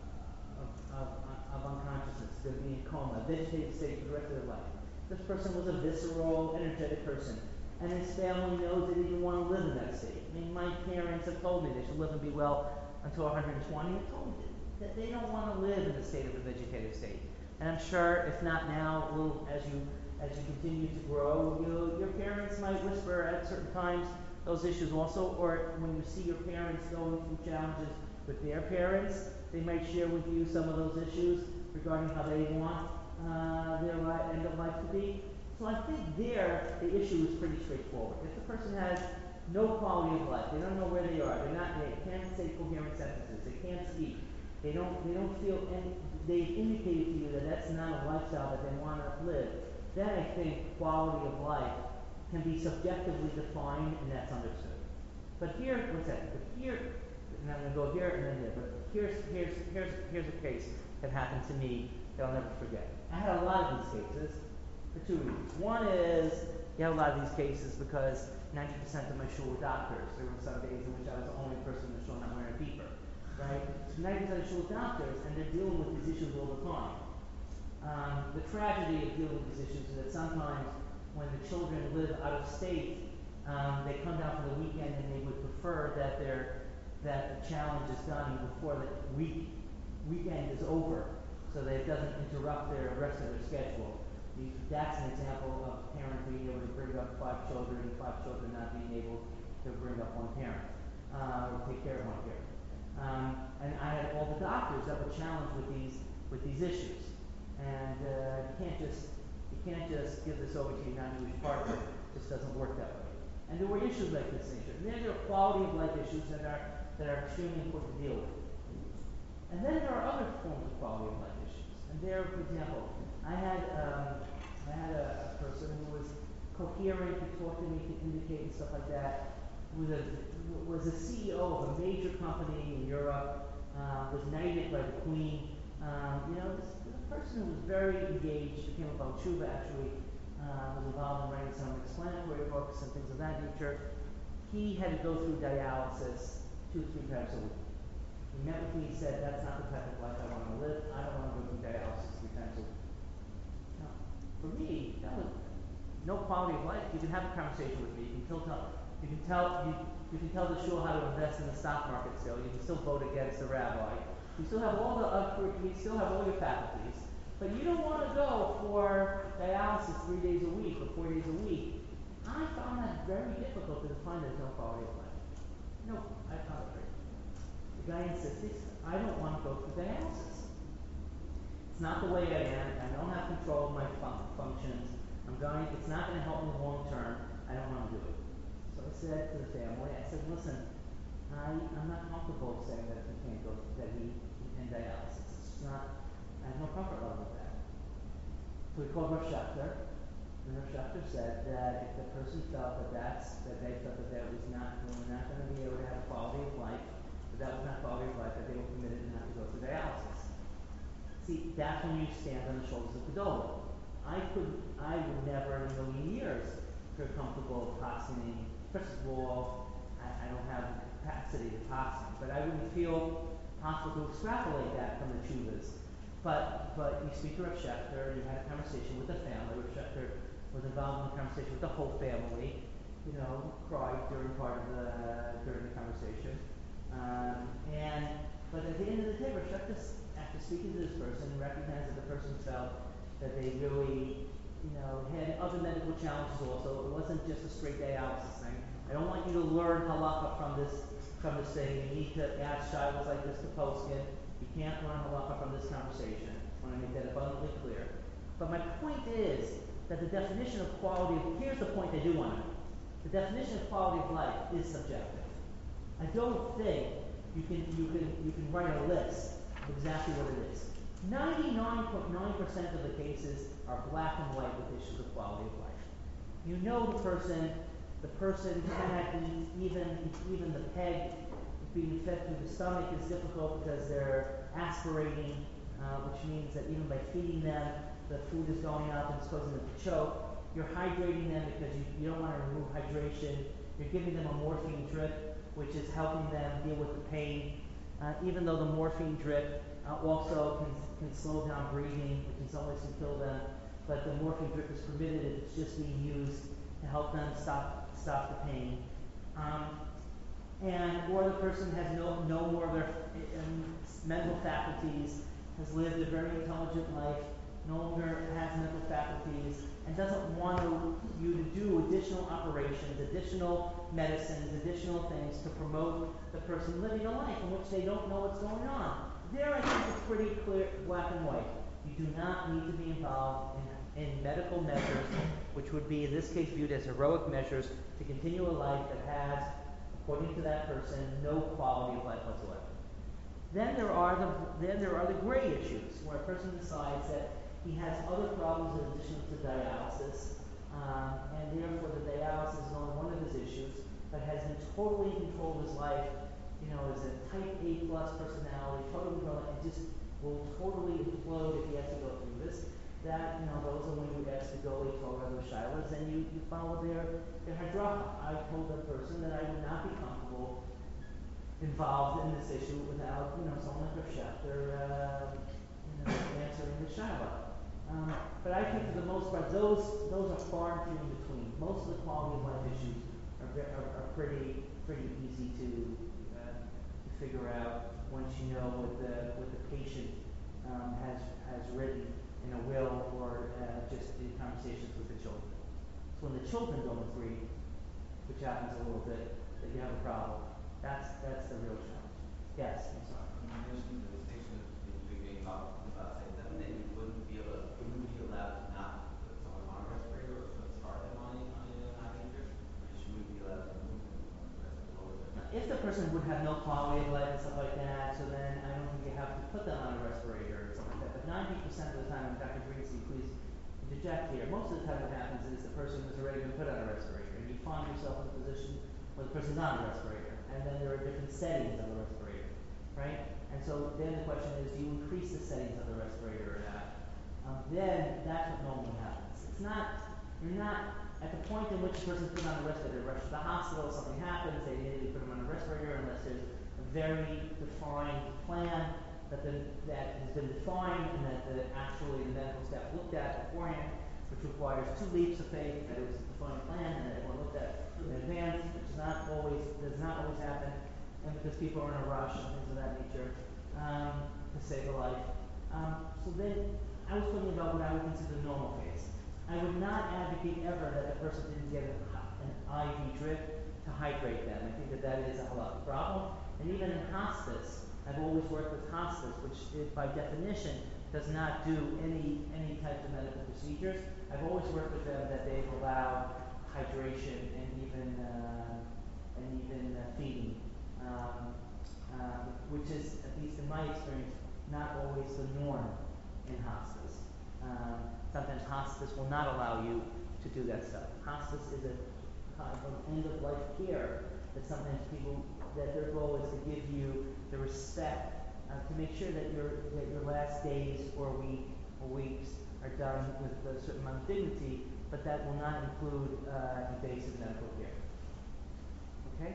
[SPEAKER 1] of, of, of unconsciousness, they're being in coma, vegetative state for the rest of their life. This person was a visceral, energetic person, and his family knows they didn't want to live in that state. I mean, my parents have told me they should live and be well until one hundred twenty. They told me that they don't want to live in the state of a vegetative state. And I'm sure, if not now, will, as you as you continue to grow, you, your parents might whisper at certain times those issues also, or when you see your parents going through challenges with their parents, they might share with you some of those issues regarding how they want uh, their life, end of life to be. So I think there, the issue is pretty straightforward. If the person has no quality of life, they don't know where they are, they're not, they can't say coherent sentences, they can't speak, they don't, they don't feel any, they've indicated to you that that's not a lifestyle that they want to live, then I think quality of life can be subjectively defined, and that's understood. But here, what's that? But here, and I'm going to go here and then here, but here's, here's, here's, here's a case that happened to me that I'll never forget. I had a lot of these cases for two reasons. One is, you have a lot of these cases because ninety percent of my shul were doctors. There were some days in which I was the only person in the shul not wearing a beeper, right? So ninety percent of shul were doctors, and they're dealing with these issues all the time. Um, the tragedy of dealing with these issues is that sometimes when the children live out of state, um, they come down for the weekend and they would prefer that their that the challenge is done before the week weekend is over, so that it doesn't interrupt their rest of their schedule. That's an example of a parent being able to bring up five children, and five children not being able to bring up one parent uh, or take care of one parent. Um, and I had all the doctors that were challenged with these with these issues. And uh, you can't just you can't just give this over to your non-Jewish partner. It just doesn't work that way. And there were issues like this nature. And then there are quality of life issues that are that are extremely important to deal with.
[SPEAKER 3] And then there are other forms of quality of life issues. And there, for example, I had um, I had a, a person who was coherent, could talk to me, could indicate and stuff like that. Was a was a C E O of a major company in Europe. Uh, was knighted by the Queen. Um, you know, this, this person who was very engaged, became a Baal Tshuva actually, uh, was involved in writing some explanatory books and things of that nature. He had to go through dialysis two, three times a week. He met with me, he said, that's not the type of life I want to live. I don't want to go through dialysis three times a week. Now, for me, that was no quality of life. You can have a conversation with me. You can tell, you can tell, you, you can tell the shul how to invest in the stock market still. You can still vote against the rabbi. You still have all the, uh, you still have all your faculties. But you don't want to go for dialysis three days a week or four days a week. I found that very difficult to define as no quality of life. No, I found it very difficult. The guy insisted, I don't want to go through dialysis. It's not the way I am. I don't have control of my fun- functions. I'm going, it's not going to help me long term. I don't want to do it. So I said to the family, I said, listen, I, I'm not comfortable saying that he can't go, that he in dialysis. It's just not, I have no comfort level with that. So we called Rav Schechter, and Rav Schechter said that if the person felt that that's, that they felt that that was not, they were not going to be able to have quality of life, that that was not quality of life, that they were committed not to go through dialysis. See, that's when you stand on the shoulders of Gedolim. I could, I would never in a million years feel comfortable toxining. First of all, I, I don't have the capacity to toxin, but I wouldn't feel possible to extrapolate that from the Chuvas. But, but you speak to Rav Schechter, you had a conversation with the family. Rav Schechter was involved in the conversation with the whole family. You know, cried during part of the during the conversation. Um, and but at the end of the day, Rav Schechter, after speaking to this person, recognized that the person felt that they really, you know, had other medical challenges also. It wasn't just a straight dialysis thing. I don't want you to learn halacha from this from this thing. You need to ask shilas like this to Poskin. You can't learn halacha from this conversation. I want to make that abundantly clear. But my point is that the definition of quality of, here's the point I do want to make. The definition of quality of life is subjective. I don't think you can you can you can write a list of exactly what it is. ninety-nine point nine percent of the cases are black and white with issues of quality of life. You know the person, the person cannot eat, even even the peg being fed through the stomach is difficult because they're aspirating, uh, which means that even by feeding them, the food is going up and it's causing them to choke. You're hydrating them because you, you don't want to remove hydration. You're giving them a morphine drip, which is helping them deal with the pain. Uh, even though the morphine drip uh, also can, can slow down breathing, which in some ways can kill them, but the morphine drip is permitted if it's just being used to help them stop stop the pain. Um, and or the person has no no more of their um, mental faculties, has lived a very intelligent life, no longer has mental faculties, and doesn't want to, you to do additional operations, additional medicines, additional things to promote the person living a life in which they don't know what's going on. There, I think it's pretty clear, black and white. You do not need to be involved in, in medical measures, which would be in this case viewed as heroic measures to continue a life that has, according to that person, no quality of life whatsoever. Then there are the then there are the gray issues where a person decides that he has other problems in addition to dialysis, um, and therefore the dialysis is only one of his issues, but has been totally in control of his life. You know, is a type A plus personality, totally control, and just will totally implode if he has to go through this. That, you know, those are when you ask to go to Torah or shilas, and you, you follow their their hadracha. I told that person that I would not be comfortable involved in this issue without, you know, someone like Rav Schechter, uh, you know, answering the shilah. Um, but I think for the most part, those those are far and few in between. Most of the quality of life issues are are, are pretty pretty easy to uh, to figure out once you know what the what the patient um, has has written in a will or uh, just in conversations with the children. So when the children don't agree, which happens a little bit, that you have a problem. That's that's the real challenge. Yes, I'm sorry.
[SPEAKER 4] You mentioned the distinction between about about say seven that you wouldn't be able to you wouldn't be allowed to not put someone on a respirator or to start them on a on a I V drip, but you wouldn't be allowed to remove them from the rest of the lower.
[SPEAKER 3] If the person would have no quality of life and stuff like that, so then I don't think you have to put them on a respirator or something like that. But ninety percent of the time, and Doctor Greenstein, please interject here, most of the time what happens is the person has already been put on a respirator, and you find yourself in a position where the person's on a respirator, and then there are different settings of the respirator, right? And so then the question is, do you increase the settings of the respirator or not? Um, then that's what normally happens. It's not, you're not at the point in which the person's put on a respirator, rushed to the hospital, something happens, they immediately put them on a respirator unless there's a very defined plan that the, that has been defined and that the actually the medical staff looked at beforehand, which requires two leaps of faith that it was a defined plan and that everyone looked at in advance, which is not always does not always happen, and because people are in a rush and things of that nature, um, to save a life. Um, so then I was talking about what I would consider the normal case. I would not advocate ever that the person didn't get an, an I V drip to hydrate them. I think that that is a halakha problem. And even in hospice, I've always worked with hospice, which is, by definition does not do any any types of medical procedures. I've always worked with them that they've allowed hydration and even uh, and even uh, feeding, um, uh, which is, at least in my experience, not always the norm in hospice. Um, sometimes hospice will not allow you to do that stuff. Hospice is a kind of end of life care that sometimes people, that their goal is to give you the respect uh, to make sure that your that your last days or week or weeks are done with a certain amount of dignity, but that will not include uh, invasive medical care. Okay?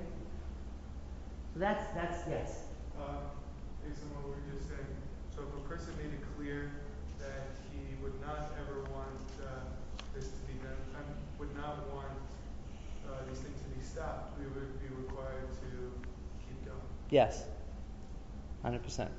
[SPEAKER 3] So that's that's yes.
[SPEAKER 2] Um, based on what we were just saying, so if a person made it clear that he would not ever want uh, this to be done, um, would not want uh, these things to be stopped, we would be required to keep going.
[SPEAKER 1] Yes. one hundred percent.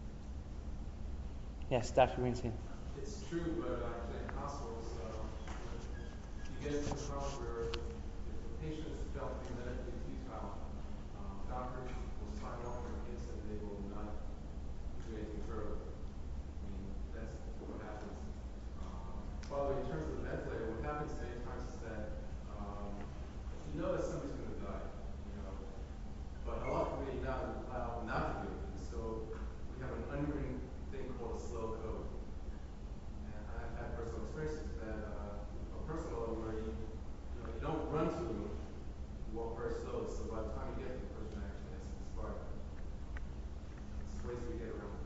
[SPEAKER 1] Yes, Doctor Greenstein.
[SPEAKER 2] It's true, but uh, actually in hospitals, uh, you get to the point where if the patient is felt to be medically futile, um, doctors will sign off on the case that they will not do anything further. I mean, that's what happens. Um, by the way, in terms of the ventilator, what happens many times is that um, you know that somebody's going to die, you know, but a lot of people are not allowed not to do it. And so we have an unwritten thing called a slow code. And I've had personal experiences that uh, a personal level where you, you know, you don't run to them, you walk very slowly. So by the time you get to the person actually has expired. It's ways we get around it.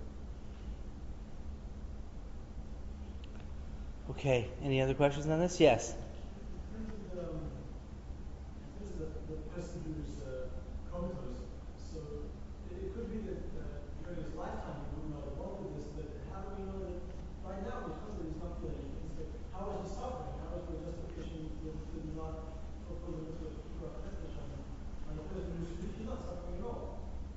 [SPEAKER 1] Okay. Any other questions on this? Yes.
[SPEAKER 5] In terms of the, um, in terms of the, the person who's uh, comatose, so it, it could be that uh, during his lifetime he would not have wanted this, but how do we know that right now, because he's not feeling anything, so how is he suffering? How is there justification to, to not put him into a practice on a person who's he's not suffering at all?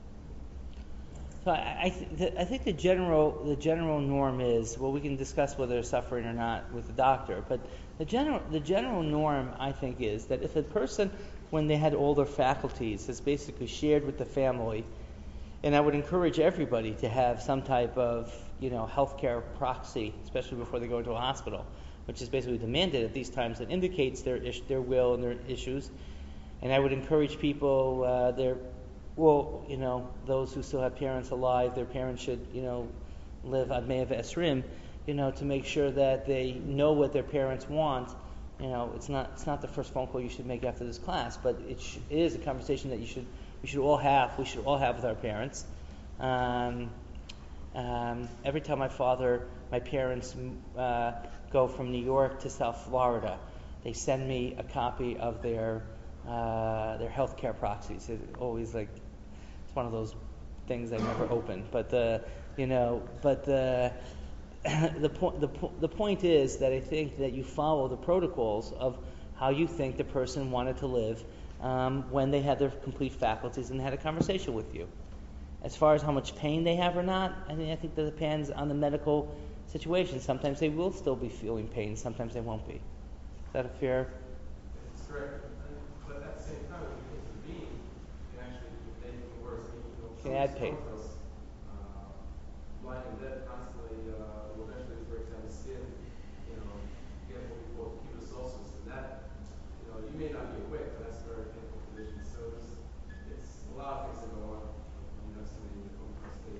[SPEAKER 1] So I, I, th- the, I think the general the general norm is, well, we can discuss whether they're suffering or not with the doctor, but the general the general norm, I think, is that if a person, when they had all their faculties, is basically shared with the family, and I would encourage everybody to have some type of, you know, healthcare proxy, especially before they go into a hospital, which is basically demanded at these times, that indicates their is- their will and their issues, and I would encourage people, uh, their Well, you know, those who still have parents alive, their parents should, you know, live ad me'av esrim, you know, to make sure that they know what their parents want. You know, it's not it's not the first phone call you should make after this class, but it, sh- it is a conversation that you should we should all have. We should all have with our parents. Um, um, every time my father, my parents uh, go from New York to South Florida, they send me a copy of their uh, their healthcare proxies. It always like it's one of those things I never open. But the you know, but the the point the po- the point is that I think that you follow the protocols of how you think the person wanted to live um, when they had their complete faculties and had a conversation with you. As far as how much pain they have or not, I mean, I think that depends on the medical situation. Sometimes they will still be feeling pain. Sometimes they won't be. Is that a fair?
[SPEAKER 2] It's correct. And, but at the same time, when you intervene, you can actually make it worse. I mean, you know,
[SPEAKER 1] Can add pain.
[SPEAKER 2] comatose, uh, lying in bed constantly uh, will eventually break down the skin. You know, get what we call cutis ulcus, and that, you know, you may not be awake, but that's a very painful condition. So it's, it's a lot of things that go on when you have somebody in a comatose state.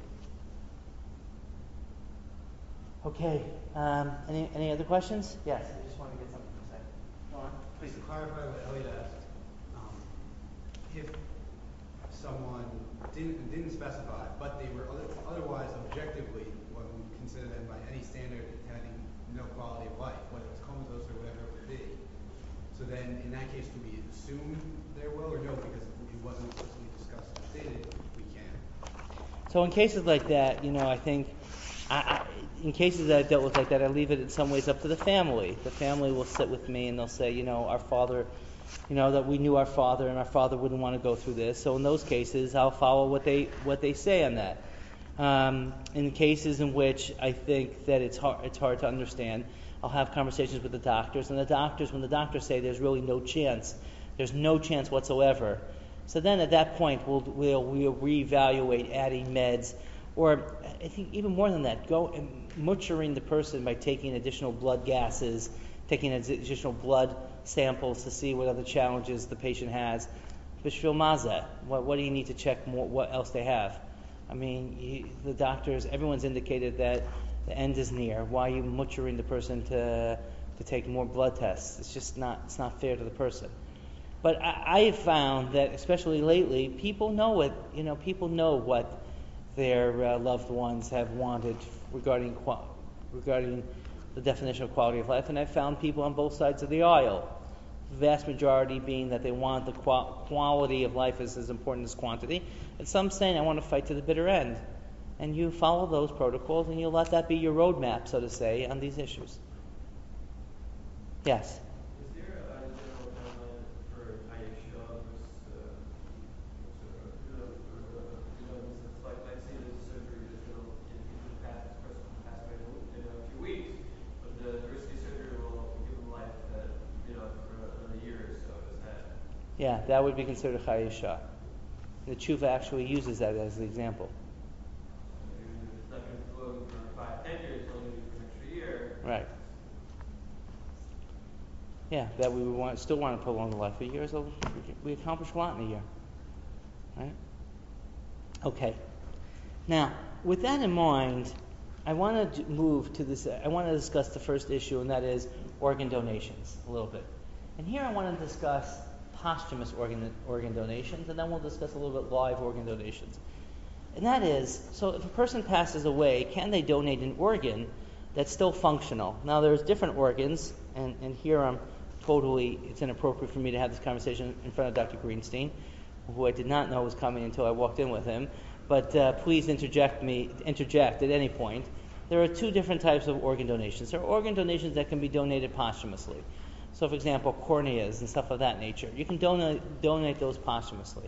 [SPEAKER 1] Okay. Um, any any other questions? Yes. I just want to get something to say. Go on.
[SPEAKER 6] Please clarify what Elliot asked. Um, if someone didn't didn't specify, but they were other, otherwise objectively, what we consider them by any standard having no quality of life, whether it's comatose or whatever it would be. So then, in that case, do we assume their will or no? Because it wasn't explicitly discussed or stated, we can.
[SPEAKER 1] So in cases like that, you know, I think, I, I, in cases that I've dealt with like that, I leave it in some ways up to the family. The family will sit with me and they'll say, you know, our father, you know, that we knew our father and our father wouldn't want to go through this. So in those cases, I'll follow what they what they say on that. Um, in cases in which I think that it's hard, it's hard to understand, I'll have conversations with the doctors. And the doctors, when the doctors say there's really no chance, there's no chance whatsoever. So then at that point, we'll we'll, we'll reevaluate adding meds. Or I think even more than that, go and butchering the person by taking additional blood gases, taking additional blood samples to see what other challenges the patient has. Bishvil Mazeh, what, what do you need to check more, what else they have? I mean, you, the doctors, everyone's indicated that the end is near. Why are you butchering the person to to take more blood tests? It's just not, it's not fair to the person. But I, I have found that, especially lately, people know it, you know, people know what their uh, loved ones have wanted regarding qual- regarding the definition of quality of life, and I've found people on both sides of the aisle. The vast majority being that they want the qual- quality of life is as important as quantity, and some saying I want to fight to the bitter end. And you follow those protocols, and you let that be your roadmap, so to say, on these issues. Yes.
[SPEAKER 2] Is there a general timeline for Ayesha versus, uh, you know, for the, you know, it's like, let's say there's a surgery that's going to, in the past, this person will pass away in a few weeks, but the risky surgery will give them life that, you know, for another year or so. Is that?
[SPEAKER 1] Yeah, that would be considered Ayesha. The tshuva actually uses that as the example.
[SPEAKER 2] It's not going to go for five, ten years, it's only for an extra year.
[SPEAKER 1] Right. Yeah, that we would want, still want to prolong the life of a year, so we accomplish a lot in a year. Right? Okay. Now, with that in mind, I want to move to this, I want to discuss the first issue, and that is organ donations a little bit. And here I want to discuss posthumous organ, organ donations, and then we'll discuss a little bit live organ donations. And that is, so if a person passes away, can they donate an organ that's still functional? Now, there's different organs, and, and here I'm totally, it's inappropriate for me to have this conversation in front of Doctor Greenstein, who I did not know was coming until I walked in with him. But uh, please interject me, interject at any point. There are two different types of organ donations. There are organ donations that can be donated posthumously. So, for example, corneas and stuff of that nature. You can donate donate those posthumously.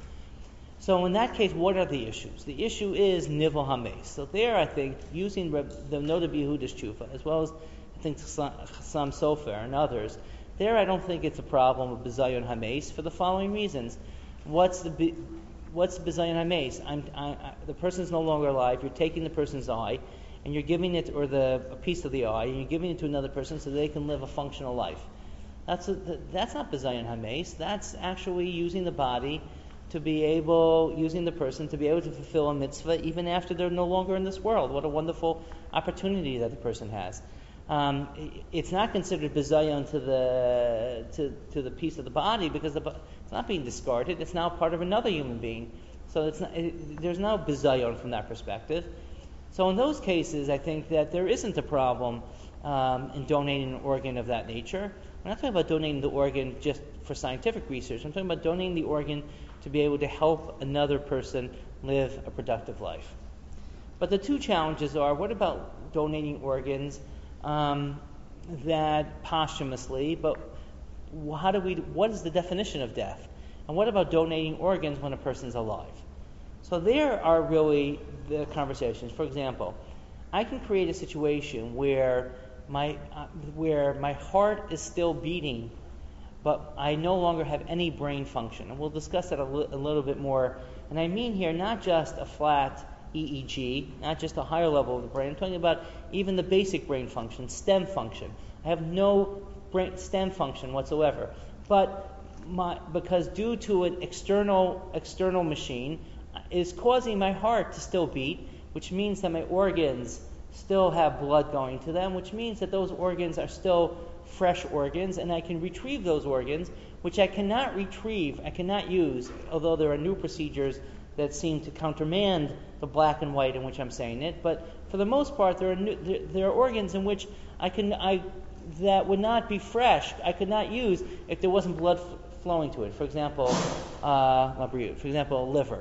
[SPEAKER 1] So in that case, what are the issues? The issue is nivel hames. So there, I think, using the Noda B'Yehuda's tshuva, as well as I think Chassam Sofer and others, there I don't think it's a problem of bizayon hames for the following reasons. What's the what's bizayon hames? I'm, I, I, the person's no longer alive. You're taking the person's eye, and you're giving it, or the a piece of the eye, and you're giving it to another person so they can live a functional life. That's a, that's not bizayon hames. That's actually using the body to be able, using the person to be able to fulfill a mitzvah even after they're no longer in this world. What a wonderful opportunity that the person has. Um, it's not considered bizayon to the to, to the piece of the body because the, it's not being discarded. It's now part of another human being. So it's not, it, there's no bizayon from that perspective. So in those cases, I think that there isn't a problem um, in donating an organ of that nature. I'm not talking about donating the organ just for scientific research. I'm talking about donating the organ to be able to help another person live a productive life. But the two challenges are, what about donating organs um, that posthumously, but how do we, what is the definition of death? And what about donating organs when a person's alive? So there are really the conversations. For example, I can create a situation where my uh, where my heart is still beating, but I no longer have any brain function. And we'll discuss that a, li- a little bit more. And I mean here not just a flat E E G, not just a higher level of the brain. I'm talking about even the basic brain function, stem function. I have no brain stem function whatsoever. But my, because due to an external external machine is causing my heart to still beat, which means that my organs still have blood going to them, which means that those organs are still fresh organs, and I can retrieve those organs, which I cannot retrieve, I cannot use, although there are new procedures that seem to countermand the black and white in which I'm saying it. But for the most part, there are new, there, there are organs in which I can I that would not be fresh. I could not use if there wasn't blood f- flowing to it. For example, uh, for example, liver,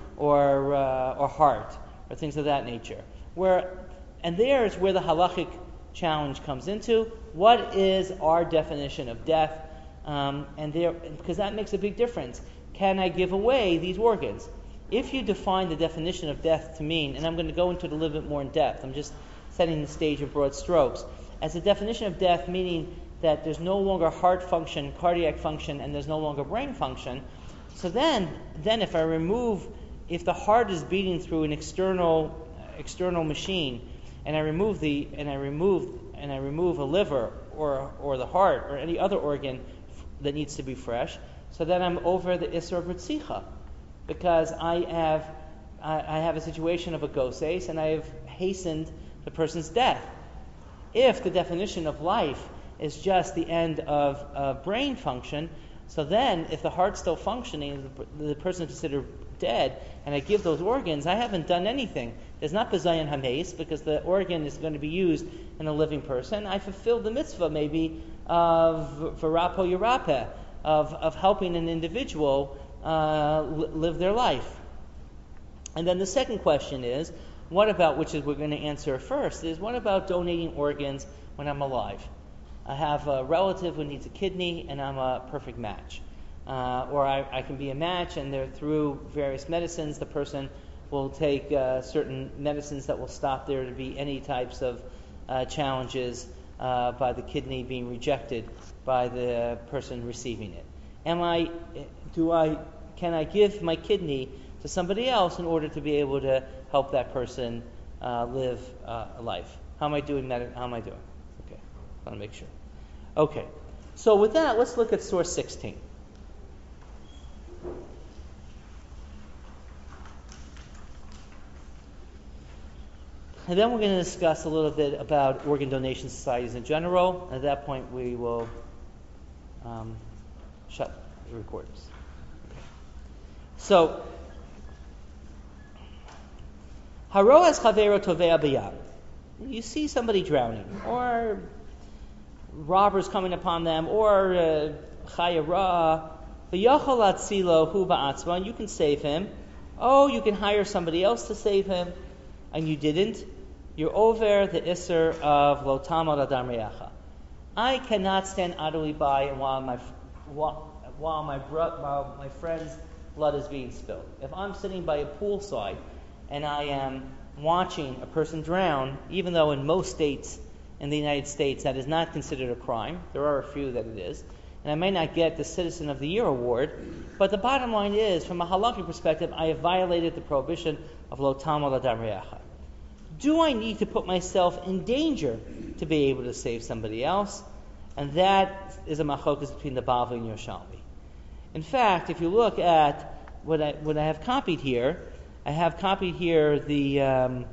[SPEAKER 1] or uh, or heart, or things of that nature. Where and there is where the halachic challenge comes into. What is our definition of death? Um, and there, because that makes a big difference. Can I give away these organs? If you define the definition of death to mean, and I'm going to go into it a little bit more in depth, I'm just setting the stage in broad strokes, as a definition of death meaning that there's no longer heart function, cardiac function, and there's no longer brain function, so then, then if I remove, if the heart is beating through an external external machine, and I remove the, and I remove, and I remove a liver or or the heart or any other organ that needs to be fresh, so then I'm over the Isser of Ritzicha, because I have I, I have a situation of a goses, and I have hastened the person's death. If the definition of life is just the end of uh, brain function, so then if the heart's still functioning, the, the person is considered dead, and I give those organs, I haven't done anything. There's not Bezayan Hames, because the organ is going to be used in a living person. I fulfilled the mitzvah maybe of Varapo Yerape, of, of helping an individual uh, li- live their life. And then the second question is, what about, which is we're going to answer first, is what about donating organs when I'm alive? I have a relative who needs a kidney, and I'm a perfect match. Uh, or I, I can be a match, and they're through various medicines, the person will take uh, certain medicines that will stop there to be any types of uh, challenges uh, by the kidney being rejected by the person receiving it. Am I, do I, can I give my kidney to somebody else in order to be able to help that person uh, live uh, a life? How am I doing that? How am I doing? Okay, I want to make sure. Okay, so with that, let's look at source sixteen. And then we're going to discuss a little bit about organ donation societies in general. At that point, we will um, shut the recordings. Okay. So, Haroas Chavero Tovea B'Yam. You see somebody drowning, or robbers coming upon them, or Chayara, V'Yachol Atzilo Hu Ba'atzma, and you can save him. Oh, you can hire somebody else to save him, and you didn't. You're over the Isser of Lo Tamad Adam Reacha. I cannot stand idly by while my while, while my bro, while my friend's blood is being spilled. If I'm sitting by a poolside and I am watching a person drown, even though in most states in the United States that is not considered a crime, there are a few that it is, and I may not get the Citizen of the Year award, but the bottom line is, from a halakhic perspective, I have violated the prohibition of Lo Tamad Adam Reacha. Do I need to put myself in danger to be able to save somebody else? And that is a machokas between the Bavli and Yerushalmi. In fact, if you look at what I what I have copied here, I have copied here the um,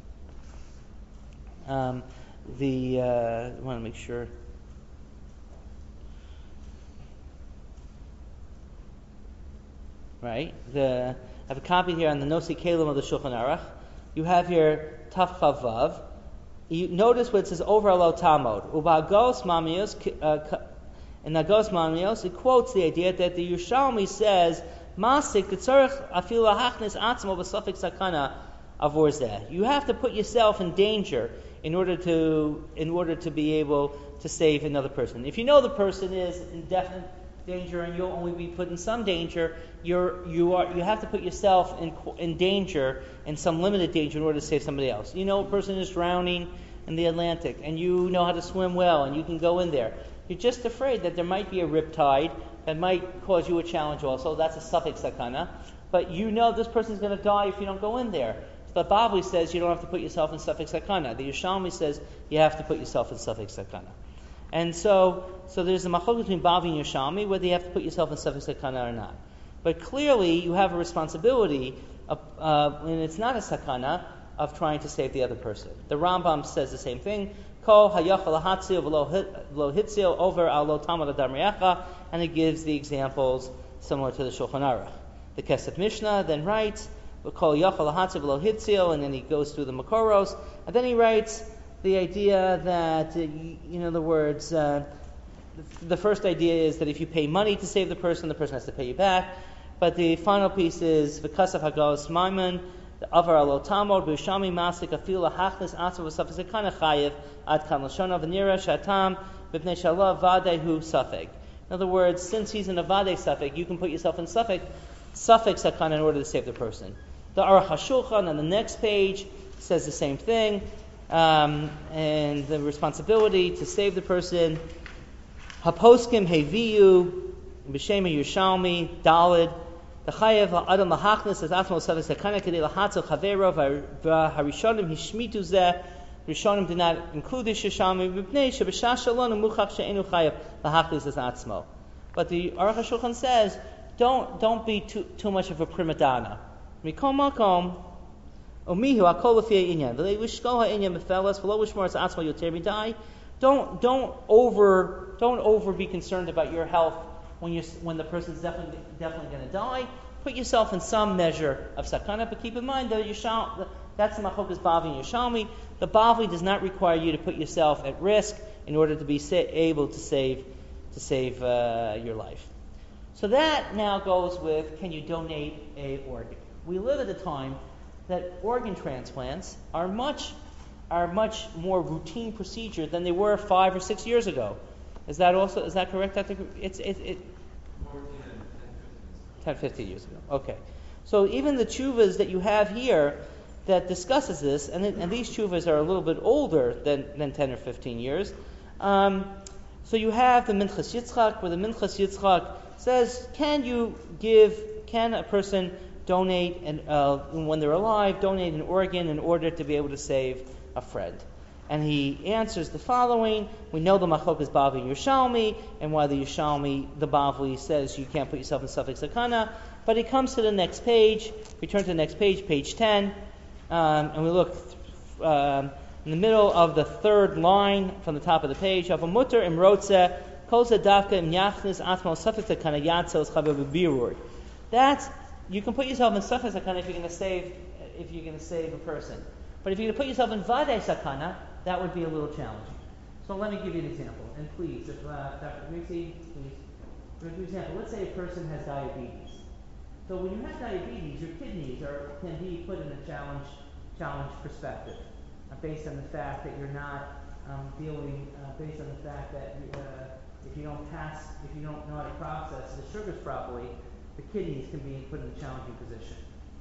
[SPEAKER 1] um, the uh, I want to make sure. Right, the I have a copy here on the Nosi Kalim of the Shulchan Aruch. You have here Taf Chavav. You notice what it says over Lo Tamod. Ubagos Mamios, in Nagos Mamios, it quotes the idea that the Yerushalmi says, Masik Tzarech Afil Hachnis Atzmo B'Safik Sakana Avorzeh. You have to put yourself in danger in order to in order to be able to save another person. If you know the person is in definite danger and you'll only be put in some danger, you're you are you have to put yourself in in danger, in some limited danger, in order to save somebody else. You know a person is drowning in the Atlantic and you know how to swim well and you can go in there. You're just afraid that there might be a riptide that might cause you a challenge also. That's a suffix sakana. But you know this person's going to die if you don't go in there. So the Bavli says you don't have to put yourself in suffix sakana. The Yerushalmi says you have to put yourself in suffix sakana. And so, so there's a machlokes between Bavi and Yerushalmi whether you have to put yourself in Safek Sakana or not. But clearly, you have a responsibility, of, uh, and it's not a sakana, of trying to save the other person. The Rambam says the same thing. Kol hayachal hatzil v'lo hitzil over al lo tamad adam re'echa, and it gives the examples similar to the Shulchan Aruch. The Kesef Mishnah then writes, Kol yachal hatzil v'lo hitzil, and then he goes through the Makoros, and then he writes the idea that, uh, you know, the words. Uh, the first idea is that if you pay money to save the person, the person has to pay you back. But the final piece is v'kasav hagalos maimon. The avar alo tamor b'shami masik afil lahachnis atzah v'safek sekana chayiv ad kan lashona v'nira shatam b'pnei shalav vadehu safek. In other words, since he's in a vade safek, you can put yourself in safek safek sakana in order to save the person. The Aruch HaShulchan on the next page says the same thing, um, and the responsibility to save the person. Haposkim heviyu b'shem Yerushalmi dalid. The chayev adam lahachnis as atmos savas sakana kedei lahatzel chavero v'harishonim hishmitu zeh. Rishonim did not include this Yerushalmi b'pnei sheb'shas shalom muchach she'enu chayev lahachnis as atzmo. But the Aruch HaShulchan says, don't don't be too too much of a prima donna. Mikol makom umihu akol l'fiyei inyan v'lei lishkol ha'inyan b'felas v'lo lishmor as atzmo yoter midai. Don't don't over don't over be concerned about your health when you when the person's definitely definitely going to die. Put yourself in some measure of sakana, but keep in mind that Yishal, that's the machlokes Bavi and Yerushalmi. The Bavi does not require you to put yourself at risk in order to be sa- able to save to save uh, your life. So that now goes with, can you donate a organ? We live at a time that organ transplants are much are much more routine procedure than they were five or six years ago. Is that also is that correct? It's it, it ten, fifteen years ago. Okay, so even the tshuvas that you have here that discusses this, and, it, and these tshuvas are a little bit older than, than ten or fifteen years. Um, so you have the Minchas Yitzchak, where the Minchas Yitzchak says, can you give, can a person donate, and uh, when they're alive, donate an organ in order to be able to save a friend? And he answers the following. We know the machlokes Bavi and Yerushalmi, and why the Yerushalmi, the Bavli says you can't put yourself in Safek Sakana. But he comes to the next page. We turn to the next page, page ten, um, and we look um, in the middle of the third line from the top of the page. Of a mutter imrotze kol zedavka im yachnis atmo Safek Sakana yatzel chaver b'birur. That's, you can put yourself in Safek Sakana if you're going to save if you're going to save a person. But if you're going to put yourself in Vadei Sakana, that would be a little challenging. So let me give you an example. And please, if uh, Doctor Grisi, please. For example, let's say a person has diabetes. So when you have diabetes, your kidneys are, can be put in a challenge challenge perspective, uh, based on the fact that you're not um, dealing, uh, based on the fact that uh, if you don't pass, if you don't know how to process the sugars properly, the kidneys can be put in a challenging position.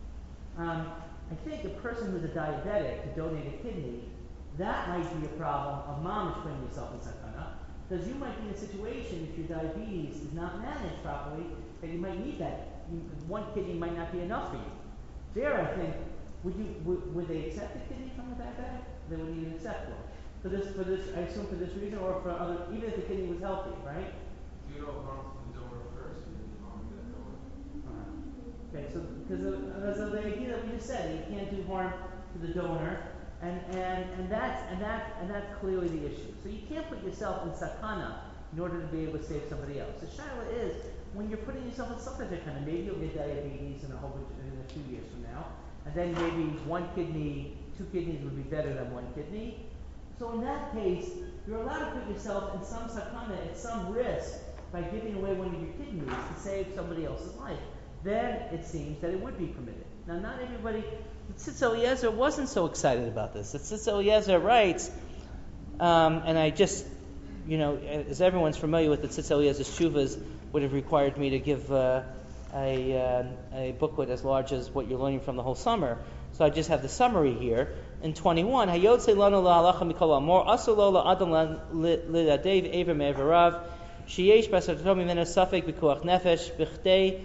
[SPEAKER 1] Um, I think a person who's a diabetic to donate a kidney, that might be a problem of mom is putting yourself in sakana, because you might be in a situation if your diabetes is not managed properly that you might need that. You, one kidney might not be enough for you. There, I think, would you would, would they accept a kidney from a diabetic? They wouldn't even accept one. For this, for this, I assume for this reason, or for other, even if the kidney was healthy, right?
[SPEAKER 2] Do you know harm to the donor first, and then harm to that donor?
[SPEAKER 1] Uh-huh.
[SPEAKER 2] Okay,
[SPEAKER 1] so because of, because of the idea that we just said, you can't do harm to the donor, and and and that's and that and that's clearly the issue. So you can't put yourself in sakana in order to be able to save somebody else. The shaila is when you're putting yourself in something sakana, maybe you'll get diabetes in a whole bunch in a few years from now, and then maybe one kidney, two kidneys would be better than one kidney. So in that case, you're allowed to put yourself in some sakana at some risk by giving away one of your kidneys to save somebody else's life. Then it seems that it would be permitted. Now, not everybody. The Tzitz Eliezer wasn't so excited about this. The Tzitz Eliezer writes, um, and I just, you know, as everyone's familiar with the Tzitz Eliezer's Shuvas, would have required me to give uh, a uh, a booklet as large as what you're learning from the whole summer. So I just have the summary here. In twenty-one, Hayotze lanu la'alacha mikol amor asulo la'adam li'adev ever me'everav sheyesh basarto mimena safek b'kuach nefesh b'chtei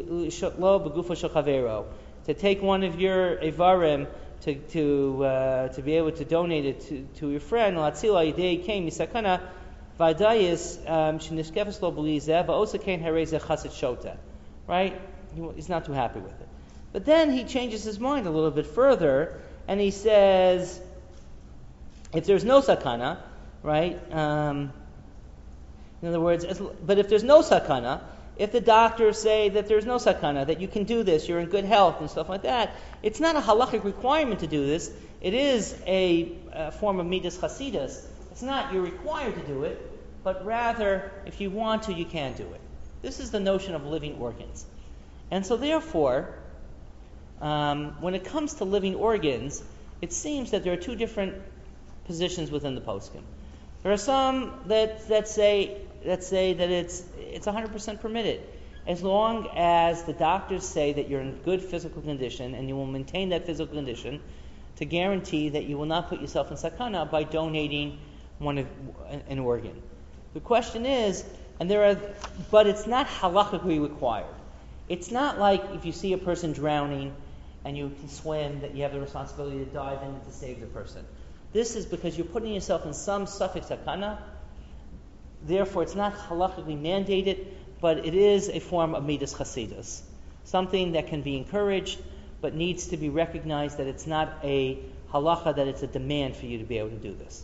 [SPEAKER 1] lo b'gufo shel chavero. To take one of your evarim to to uh, to be able to donate it to, to your friend, latzila yidei came misakana V'adayis shenishkefes lo b'lizeh v'osa kein harezeh chasid shota. Right? He, he's not too happy with it. But then he changes his mind a little bit further, and he says, if there's no sakana, right? Um, in other words, as, but if there's no sakana, if the doctors say that there's no sakana, that you can do this, you're in good health and stuff like that, it's not a halachic requirement to do this. It is a, a form of midas chasidus. It's not you're required to do it, but rather, if you want to, you can do it. This is the notion of living organs. And so therefore, um, when it comes to living organs, it seems that there are two different positions within the poskim. There are some that, that say that say that it's it's one hundred percent permitted, as long as the doctors say that you're in good physical condition and you will maintain that physical condition to guarantee that you will not put yourself in sakana by donating one of, an organ. The question is, and there are, but it's not halachically required. It's not like if you see a person drowning and you can swim that you have the responsibility to dive in to save the person. This is because you're putting yourself in some suffix sakana. Therefore, it's not halachically mandated, but it is a form of midas chasidus, something that can be encouraged, but needs to be recognized that it's not a halacha, that it's a demand for you to be able to do this.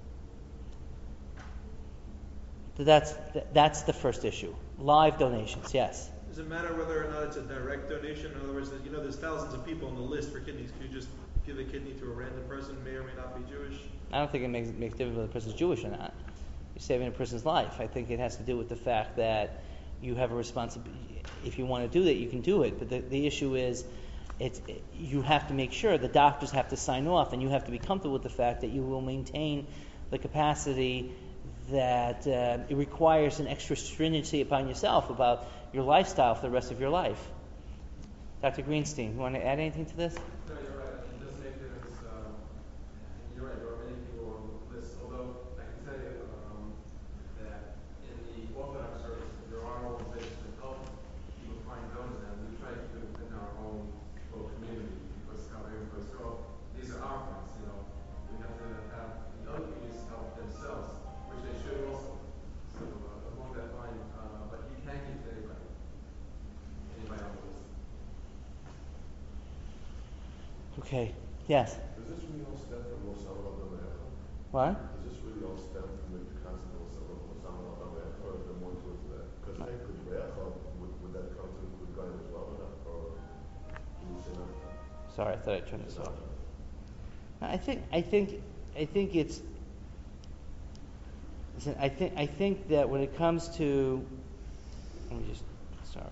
[SPEAKER 1] So that's that's the first issue. Live donations, yes.
[SPEAKER 2] Does it matter whether or not it's a direct donation? In other words, you know, there's thousands of people on the list for kidneys. Could you just give a kidney to a random person, may or may not be Jewish?
[SPEAKER 1] I don't think it makes makes difference whether the person's Jewish or not. You're saving a person's life. I think it has to do with the fact that you have a responsibility. If you want to do that, you can do it. But the, the issue is, it's it, you have to make sure the doctors have to sign off, and you have to be comfortable with the fact that you will maintain the capacity that uh, it requires an extra stringency upon yourself about your lifestyle for the rest of your life. Doctor Greenstein, you want to add anything to this?
[SPEAKER 2] No, you're right. It does make difference. Um, you're right. There are many people on the list. Although I can tell you um, that in the Orthodox Church, there are organizations that help people find donors, and we try to do it within our own little community because how everybody's go. These are our friends, you know. We have to have the other communities help themselves, which they should also. So uh, along that line, uh, but you can't give to anybody. Anybody on the list.
[SPEAKER 1] Okay. Yes.
[SPEAKER 7] Does this really all stem from Osama al-Damecha?
[SPEAKER 1] What?
[SPEAKER 7] Does this really all stem from the concept of Osama al-Damecha, or is there more to it to that? Because technically, Re'echa, would, would that come to include Goyim as well, or not? Or do you say not?
[SPEAKER 1] Sorry, I thought I turned this off. I think I think I think it's. Listen, I think I think that when it comes to, let me just sorry.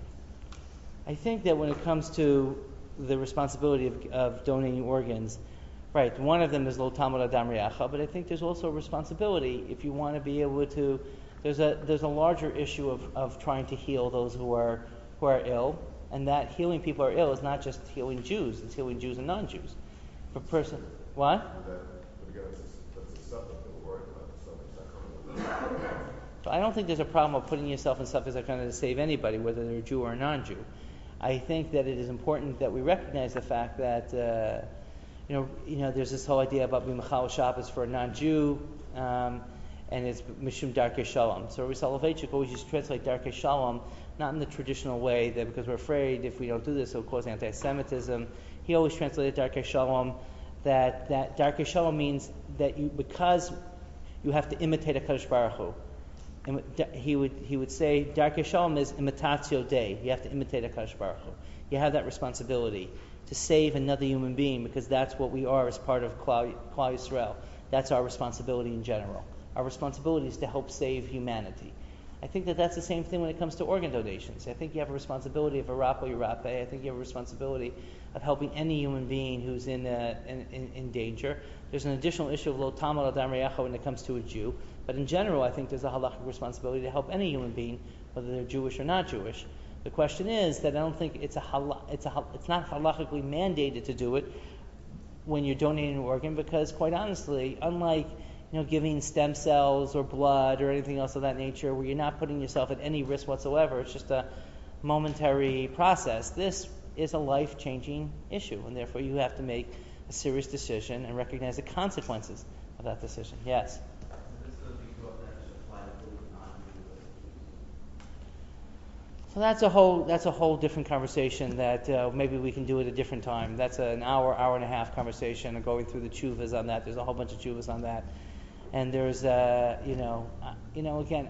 [SPEAKER 1] I think that when it comes to the responsibility of, of donating organs, right? One of them is lo tamud adam re'acha, but I think there's also a responsibility if you want to be able to. There's a there's a larger issue of, of trying to heal those who are who are ill, and that healing people who are ill is not just healing Jews; it's healing Jews and non-Jews. If a person, what?
[SPEAKER 7] But, that, but again, that's a, that's a separate thing, right? Not the subject.
[SPEAKER 1] So I don't think there's a problem of putting yourself in suffix sakana to save anybody, whether they're a Jew or a non-Jew. I think that it is important that we recognize the fact that uh, you know you know there's this whole idea about being mechal Shabbos for a non-Jew, um, and it's mishum darkei shalom. So Rabbi Soloveitchik always used to translate darkei shalom not in the traditional way that because we're afraid if we don't do this it'll cause anti-Semitism. He always translated darkei shalom that that darkei shalom means that you because you have to imitate a Kadosh Baruch Hu. And he would he would say, Darkei Shalom is imitatio Dei. You have to imitate HaKadosh Baruch Hu. You have that responsibility to save another human being because that's what we are as part of Klal Yisrael. That's our responsibility in general. Our responsibility is to help save humanity. I think that that's the same thing when it comes to organ donations. I think you have a responsibility of a rapo yirape. I think you have a responsibility of helping any human being who's in, uh, in, in, in danger. There's an additional issue of lo tamud adam re'acha when it comes to a Jew. But in general, I think there's a halachic responsibility to help any human being, whether they're Jewish or not Jewish. The question is that I don't think it's a hal- it's a it's not halachically mandated to do it when you're donating an organ, because quite honestly, unlike you know giving stem cells or blood or anything else of that nature, where you're not putting yourself at any risk whatsoever, it's just a momentary process. This is a life-changing issue, and therefore you have to make a serious decision and recognize the consequences of that decision. Yes.
[SPEAKER 4] This doesn't go up that should apply to
[SPEAKER 1] So that's a whole that's a whole different conversation that uh, maybe we can do at a different time. That's an hour, hour and a half conversation, and going through the tshuvas on that. There's a whole bunch of tshuvas on that, and there's uh, you know uh, you know again,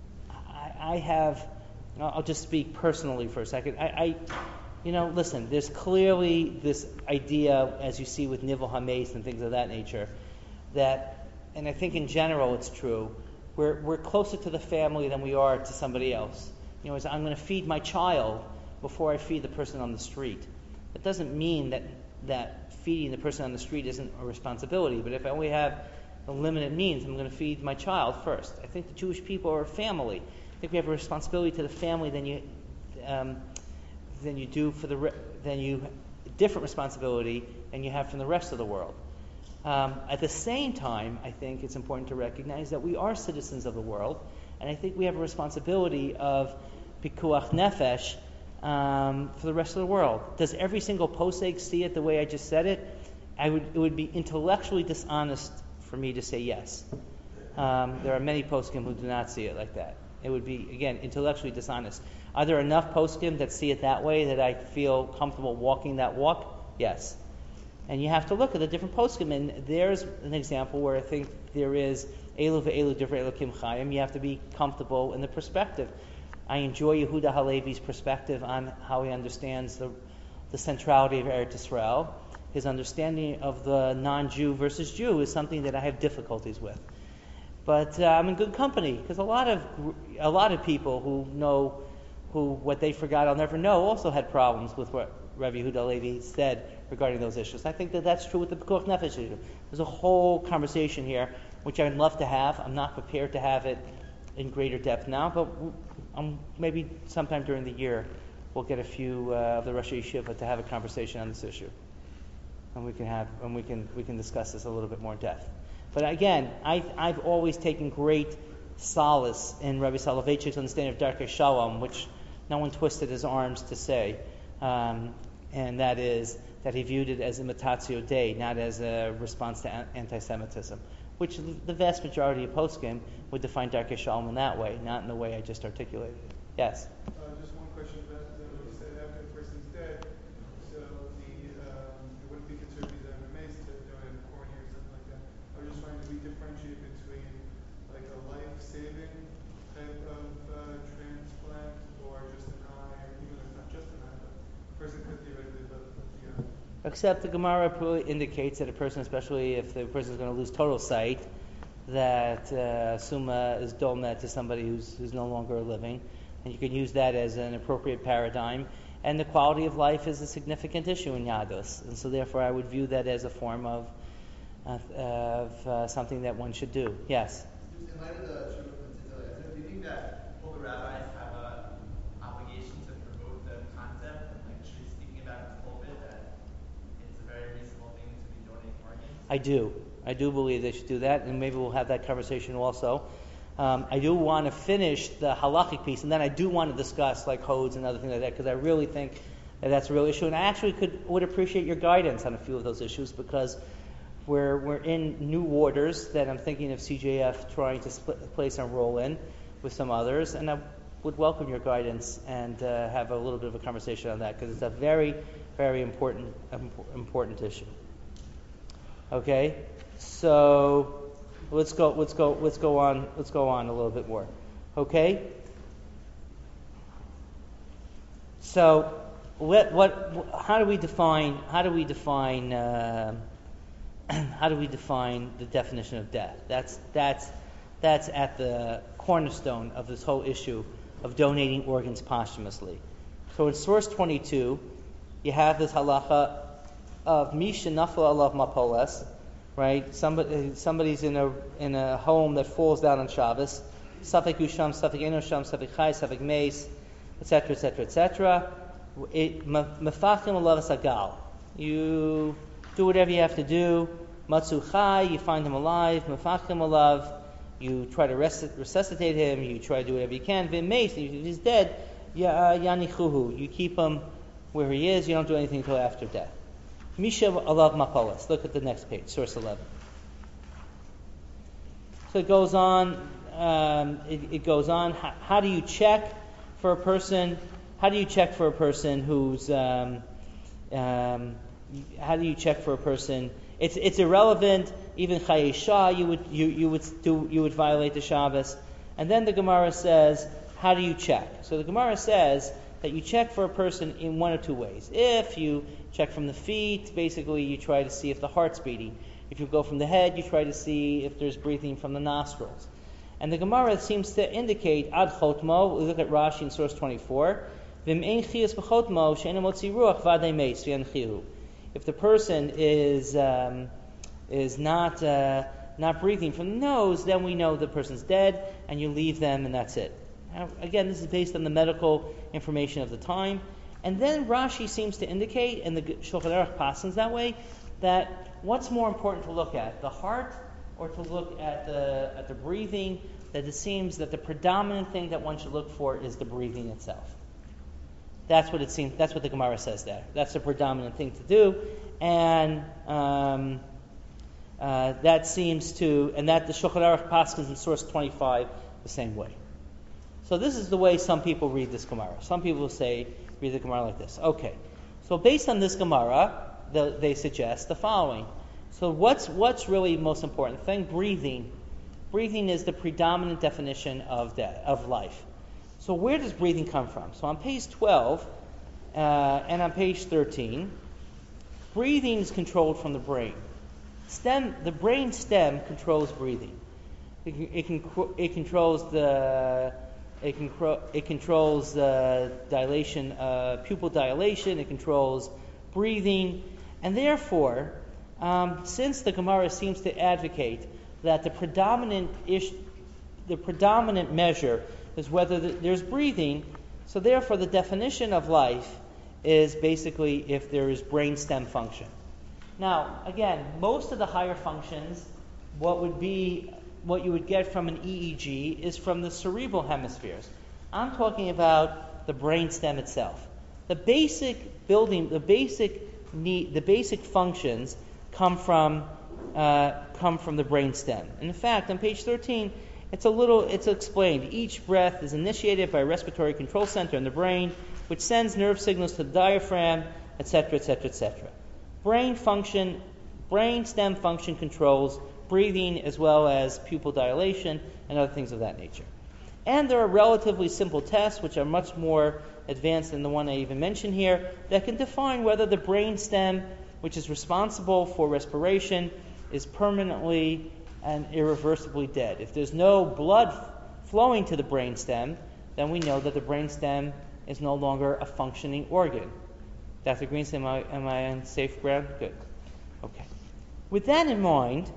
[SPEAKER 1] I, I have. I'll just speak personally for a second. I, I you know listen. There's clearly this idea, as you see with Nivel Hameis and things of that nature, that, and I think in general it's true. We're we're closer to the family than we are to somebody else. You know, as I'm going to feed my child before I feed the person on the street. That doesn't mean that that feeding the person on the street isn't a responsibility. But if I only have a limited means, I'm going to feed my child first. I think the Jewish people are a family. I think we have a responsibility to the family than you um, than you do for the re- than you different responsibility than you have from the rest of the world. Um, at the same time, I think it's important to recognize that we are citizens of the world, and I think we have a responsibility of pikuach nefesh um, for the rest of the world. Does every single posek see it the way I just said it? I would. It would be intellectually dishonest for me to say yes. Um, there are many poskim who do not see it like that. It would be, again, intellectually dishonest. Are there enough poskim that see it that way that I feel comfortable walking that walk? Yes. And you have to look at the different poskim, and there's an example where I think there is elu ve'elu divrei Elokim chayim. You have to be comfortable in the perspective. I enjoy Yehuda Halevi's perspective on how he understands the the centrality of Eretz Yisrael. His understanding of the non-Jew versus Jew is something that I have difficulties with. But uh, I'm in good company, because a lot of a lot of people who know who what they forgot I'll never know also had problems with what Rabbi Yehuda Halevi said regarding those issues. I think that that's true with the Pekuach Nefesh issue. There's a whole conversation here which I'd love to have. I'm not prepared to have it in greater depth now, but um, maybe sometime during the year we'll get a few uh, of the Rosh Yeshiva to have a conversation on this issue, and we can have and we can we can discuss this a little bit more in depth. But again, I, I've always taken great solace in Rabbi Soloveitchik's understanding of Darkei Shalom, which no one twisted his arms to say, um, and that is that he viewed it as imitatio Dei, not as a response to anti-Semitism, which the vast majority of poskim would define Darkei Shalom in that way, not in the way I just articulated it. Yes?
[SPEAKER 8] Uh, just one question about uh, what you said after the person's dead. So the um, it wouldn't be considered these M M As to donate a cornea or something like that. I was just trying to we differentiate between like a life-saving type of uh, transplant or just an eye, or even if it's not just an eye, but a person could theoretically live with the eye.
[SPEAKER 1] Except the Gemara indicates that a person, especially if the person is going to lose total sight, that uh, summa is dolmet to somebody who's who's no longer living, and you can use that as an appropriate paradigm. And the quality of life is a significant issue in Yadus, and so therefore I would view that as a form of of, of uh, something that one should do. Yes.
[SPEAKER 4] Just in light of the Shuvah Mitzvah, do you think that all the rabbis have an obligation to promote the concept, like she's speaking about it a little bit, that it's a very reasonable thing to be donating organs?
[SPEAKER 1] I do. I do believe they should do that, and maybe we'll have that conversation also. Um, I do want to finish the halachic piece, and then I do want to discuss like codes and other things like that, because I really think that that's a real issue, and I actually could would appreciate your guidance on a few of those issues, because we're we're in new waters that I'm thinking of C J F trying to split, play some role in with some others, and I would welcome your guidance and uh, have a little bit of a conversation on that, because it's a very, very important important issue. Okay, so let's go let's go let's go on let's go on a little bit more. Okay, so what what how do we define how do we define uh, how do we define the definition of death? That's that's that's at the cornerstone of this whole issue of donating organs posthumously. So in source twenty-two, you have this halacha of misha nafla alav mapoles, right? Somebody somebody's in a in a home that falls down on Shabbos, safek usham, safek enosham, safek chai, safek meis, et cetera, et cetera, et cetera. Mefachim alav sagal. You do whatever you have to do. Matzu chai, you find him alive. Mefachim alav, you try to resuscitate him. You try to do whatever you can. Vim meis, if he's dead, yanichuhu, you keep him where he is. You don't do anything until after death. Misha alav mapolas. Look at the next page, source eleven. So it goes on. Um, it, it goes on. How, how do you check for a person? How do you check for a person who's? Um, um, how do you check for a person? It's it's irrelevant. Even Chayei Shah, you would you you would do you would violate the Shabbos. And then the Gemara says, how do you check? So the Gemara says that you check for a person in one of two ways. If you check from the feet, basically you try to see if the heart's beating. If you go from the head, you try to see if there's breathing from the nostrils. And the Gemara seems to indicate ad chotmo. We look at Rashi in source twenty-four. V'im ein chiyas b'chotmo she'ena motzi ruach v'adei meis v'yanchihu. If the person is um, is not uh, not breathing from the nose, then we know the person's dead, and you leave them, and that's it. Now, again, this is based on the medical information of the time. And then Rashi seems to indicate, and the Shulchan Aruch passes that way, that what's more important to look at, the heart or to look at the at the breathing? That it seems that the predominant thing that one should look for is the breathing itself. That's what it seems. That's what the Gemara says there. That's the predominant thing to do, and um, uh, that seems to, and that the Shulchan Aruch passes in source twenty-five the same way. So this is the way some people read this Gemara. Some people say read the Gemara like this. Okay, so based on this Gemara, the, they suggest the following. So what's what's really the most important thing? Breathing. Breathing is the predominant definition of death, of life. So where does breathing come from? So on page twelve uh, and on page thirteen, breathing is controlled from the brain. Stem, the brain stem controls breathing. It, it, can, it controls the it, can, it controls the dilation, uh, pupil dilation. It controls breathing, and therefore, um, since the Gemara seems to advocate that the predominant ish, the predominant measure is whether the, there's breathing, so therefore the definition of life is basically if there is brain stem function. Now, again, most of the higher functions, what would be what you would get from an E E G is from the cerebral hemispheres. I'm talking about the brain stem itself. The basic building, the basic need, the basic functions come from uh, come from the brain stem. And in fact, on page thirteen, it's a little it's explained. Each breath is initiated by a respiratory control center in the brain, which sends nerve signals to the diaphragm, et cetera, et cetera, et cetera. Brain function, brain stem function controls breathing as well as pupil dilation and other things of that nature. And there are relatively simple tests, which are much more advanced than the one I even mentioned here, that can define whether the brain stem, which is responsible for respiration, is permanently and irreversibly dead. If there's no blood flowing to the brain stem, then we know that the brain stem is no longer a functioning organ. Doctor Greenstein, am I, am I on safe ground? Good. Okay. With that in mind,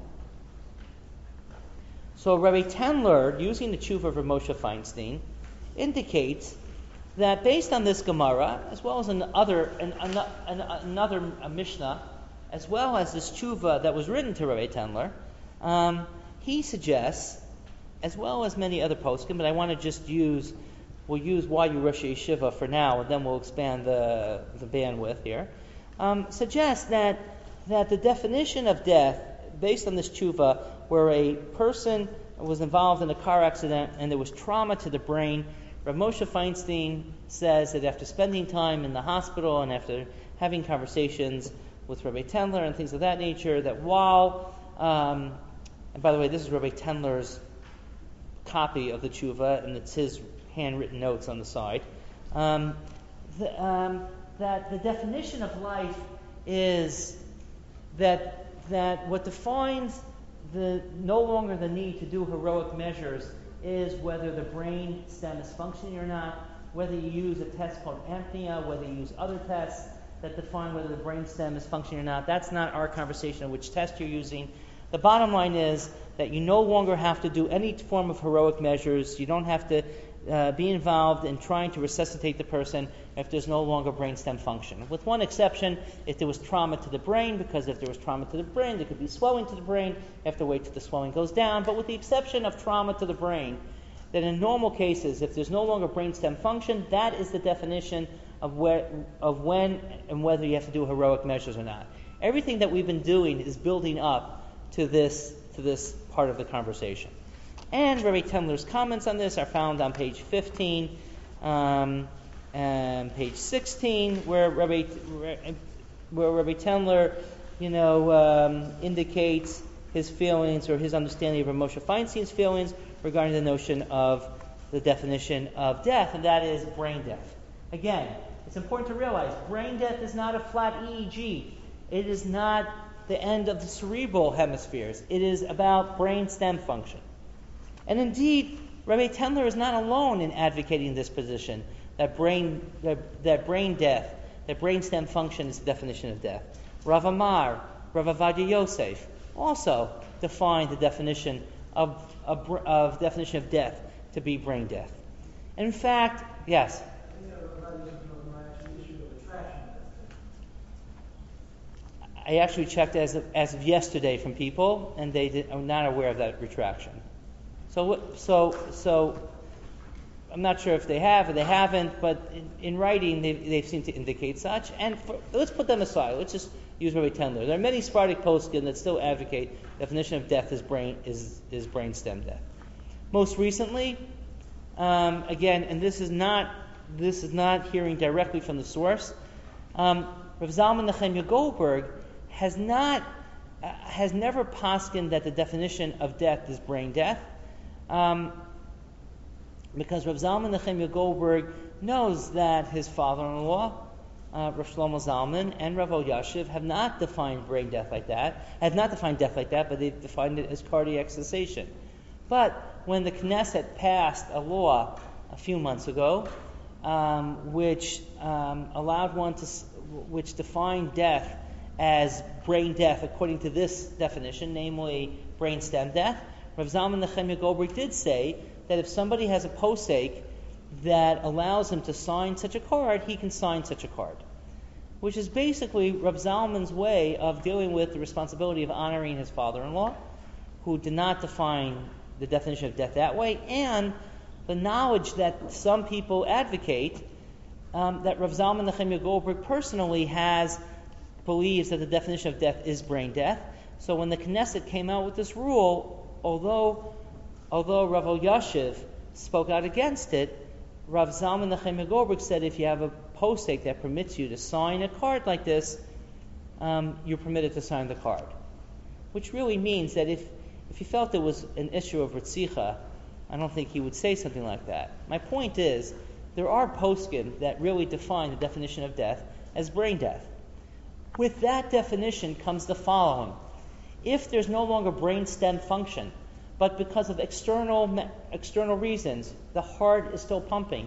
[SPEAKER 1] so Rabbi Tendler, using the tshuva of Moshe Feinstein, indicates that based on this Gemara, as well as another, an, an, an, another Mishnah, as well as this tshuva that was written to Rabbi Tendler, um, he suggests, as well as many other poskim, but I want to just use, we'll use Yu Rosh Yeshiva for now, and then we'll expand the, the bandwidth here, um, suggests that, that the definition of death, based on this tshuva, where a person was involved in a car accident and there was trauma to the brain, Rav Moshe Feinstein says that after spending time in the hospital and after having conversations with Rabbi Tendler and things of that nature, that while, um, and by the way, this is Rabbi Tendler's copy of the tshuva, and it's his handwritten notes on the side, um, the, um, that the definition of life is that that what defines the no longer the need to do heroic measures is whether the brain stem is functioning or not, whether you use a test called apnea, whether you use other tests that define whether the brain stem is functioning or not. That's not our conversation of which test you're using. The bottom line is that you no longer have to do any form of heroic measures. You don't have to uh, be involved in trying to resuscitate the person if there's no longer brain stem function. With one exception, if there was trauma to the brain, because if there was trauma to the brain, there could be swelling to the brain. You have to wait till the swelling goes down. But with the exception of trauma to the brain, that in normal cases, if there's no longer brain stem function, that is the definition of, where, of when and whether you have to do heroic measures or not. Everything that we've been doing is building up to this to this part of the conversation. And Rabbi Tendler's comments on this are found on page fifteen um, and page sixteen, where Rabbi where Rabbi Tendler, you know, um, indicates his feelings or his understanding of Rav Moshe Feinstein's feelings regarding the notion of the definition of death, and that is brain death. Again, it's important to realize brain death is not a flat E E G. It is not the end of the cerebral hemispheres. It is about brain stem function. And indeed, Rabbi Tendler is not alone in advocating this position, that brain that, that brain death, that brain stem function is the definition of death. Rav Amar, Rav Avadia Yosef also defined the definition of, of, of definition of death to be brain death. And in fact, yes. I actually checked as of, as of yesterday from people, and they did, are not aware of that retraction. So, so, so I'm not sure if they have or they haven't, but in, in writing they they seem to indicate such. And for, let's put them aside. Let's just use Rabbi Tendler. There are many Sephardic poskim that still advocate the definition of death is brain is is brain stem death. Most recently, um, again, and this is not this is not hearing directly from the source. Um, Rav Zalman Nechemia Goldberg has not uh, has never poskened that the definition of death is brain death, um, because Rav Zalman Nechemia Goldberg knows that his father-in-law, uh, Rav Shlomo Zalman, and Rav Elyashiv have not defined brain death like that, have not defined death like that, but they've defined it as cardiac cessation. But when the Knesset passed a law a few months ago, um, which um, allowed one to, which defined death as brain death according to this definition, namely brain stem death, Rav Zalman Nechemia Goldberg did say that if somebody has a posek that allows him to sign such a card, he can sign such a card, which is basically Rav Zalman's way of dealing with the responsibility of honoring his father-in-law, who did not define the definition of death that way, and the knowledge that some people advocate um, that Rav Zalman Nechemia Goldberg personally has believes that the definition of death is brain death. So when the Knesset came out with this rule, although although Rav Elyashiv spoke out against it, Rav Zalman Nechemia Goldberg said if you have a posek that permits you to sign a card like this, um, you're permitted to sign the card. Which really means that if if he felt there was an issue of Ritzicha, I don't think he would say something like that. My point is, there are poskim that really define the definition of death as brain death. With that definition comes the following. If there's no longer brain stem function, but because of external external reasons, the heart is still pumping,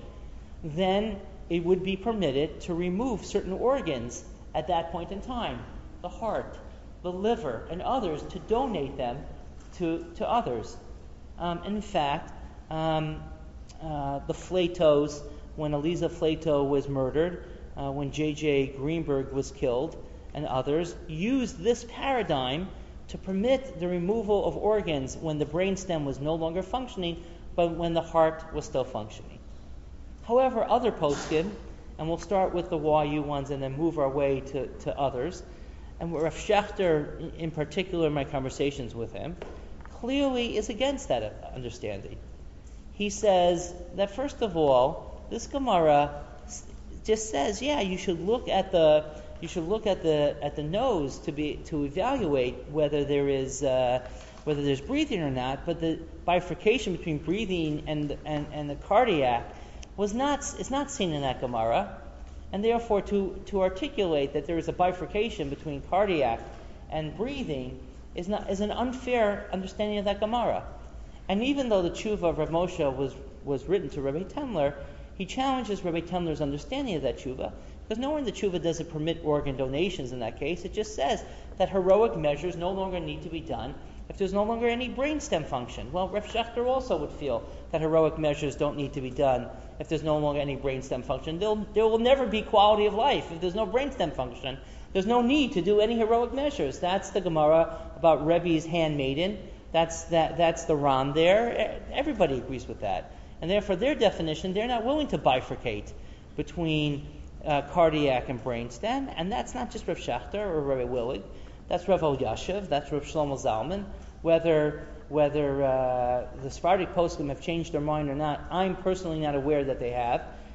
[SPEAKER 1] then it would be permitted to remove certain organs at that point in time, the heart, the liver, and others, to donate them to, to others. Um, in fact, um, uh, the Flatos, when Eliza Flato was murdered, uh, when J J Greenberg was killed, and others, used this paradigm to permit the removal of organs when the brainstem was no longer functioning, but when the heart was still functioning. However, other poskim, and we'll start with the Y U ones and then move our way to, to others, and Rav Shechter, in particular, in my conversations with him, clearly is against that understanding. He says that, first of all, this Gemara just says, yeah, you should look at the you should look at the at the nose to be to evaluate whether there is uh, whether there's breathing or not. But the bifurcation between breathing and and, and the cardiac was not is not seen in that Gemara, and therefore to to articulate that there is a bifurcation between cardiac and breathing is not is an unfair understanding of that Gemara. And even though the tshuva of Rav Moshe was was written to Rabbi Tendler, he challenges Rabbi Tendler's understanding of that tshuva, because nowhere in the tshuva does it permit organ donations in that case. It just says that heroic measures no longer need to be done if there's no longer any brainstem function. Well, Rav Shechter also would feel that heroic measures don't need to be done if there's no longer any brainstem function. There'll, there will never be quality of life if there's no brainstem function. There's no need to do any heroic measures. That's the Gemara about Rebbe's handmaiden. That's that. That's the Ran there. Everybody agrees with that. And therefore, their definition, they're not willing to bifurcate between uh, cardiac and brainstem. And that's not just Rav Shechter or Rabbi Willig. That's Rav Elyashiv. That's Rav Shlomo Zalman. Whether whether uh, the Sephardic poskim have changed their mind or not, I'm personally not aware that they have.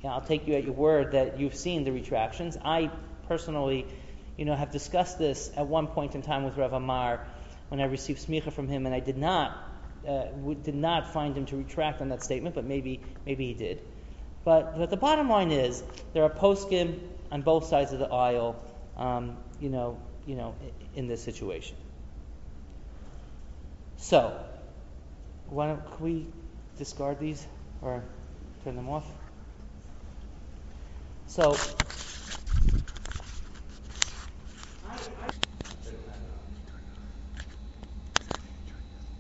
[SPEAKER 1] you know, I'll take you at your word that you've seen the retractions. I personally, you know, have discussed this at one point in time with Rav Amar when I received smicha from him, and I did not uh, w- did not find him to retract on that statement, but maybe maybe he did. But, but the bottom line is there are poskim on both sides of the aisle, um, you know, you know, in this situation. So, why don't can we discard these or turn them off? So.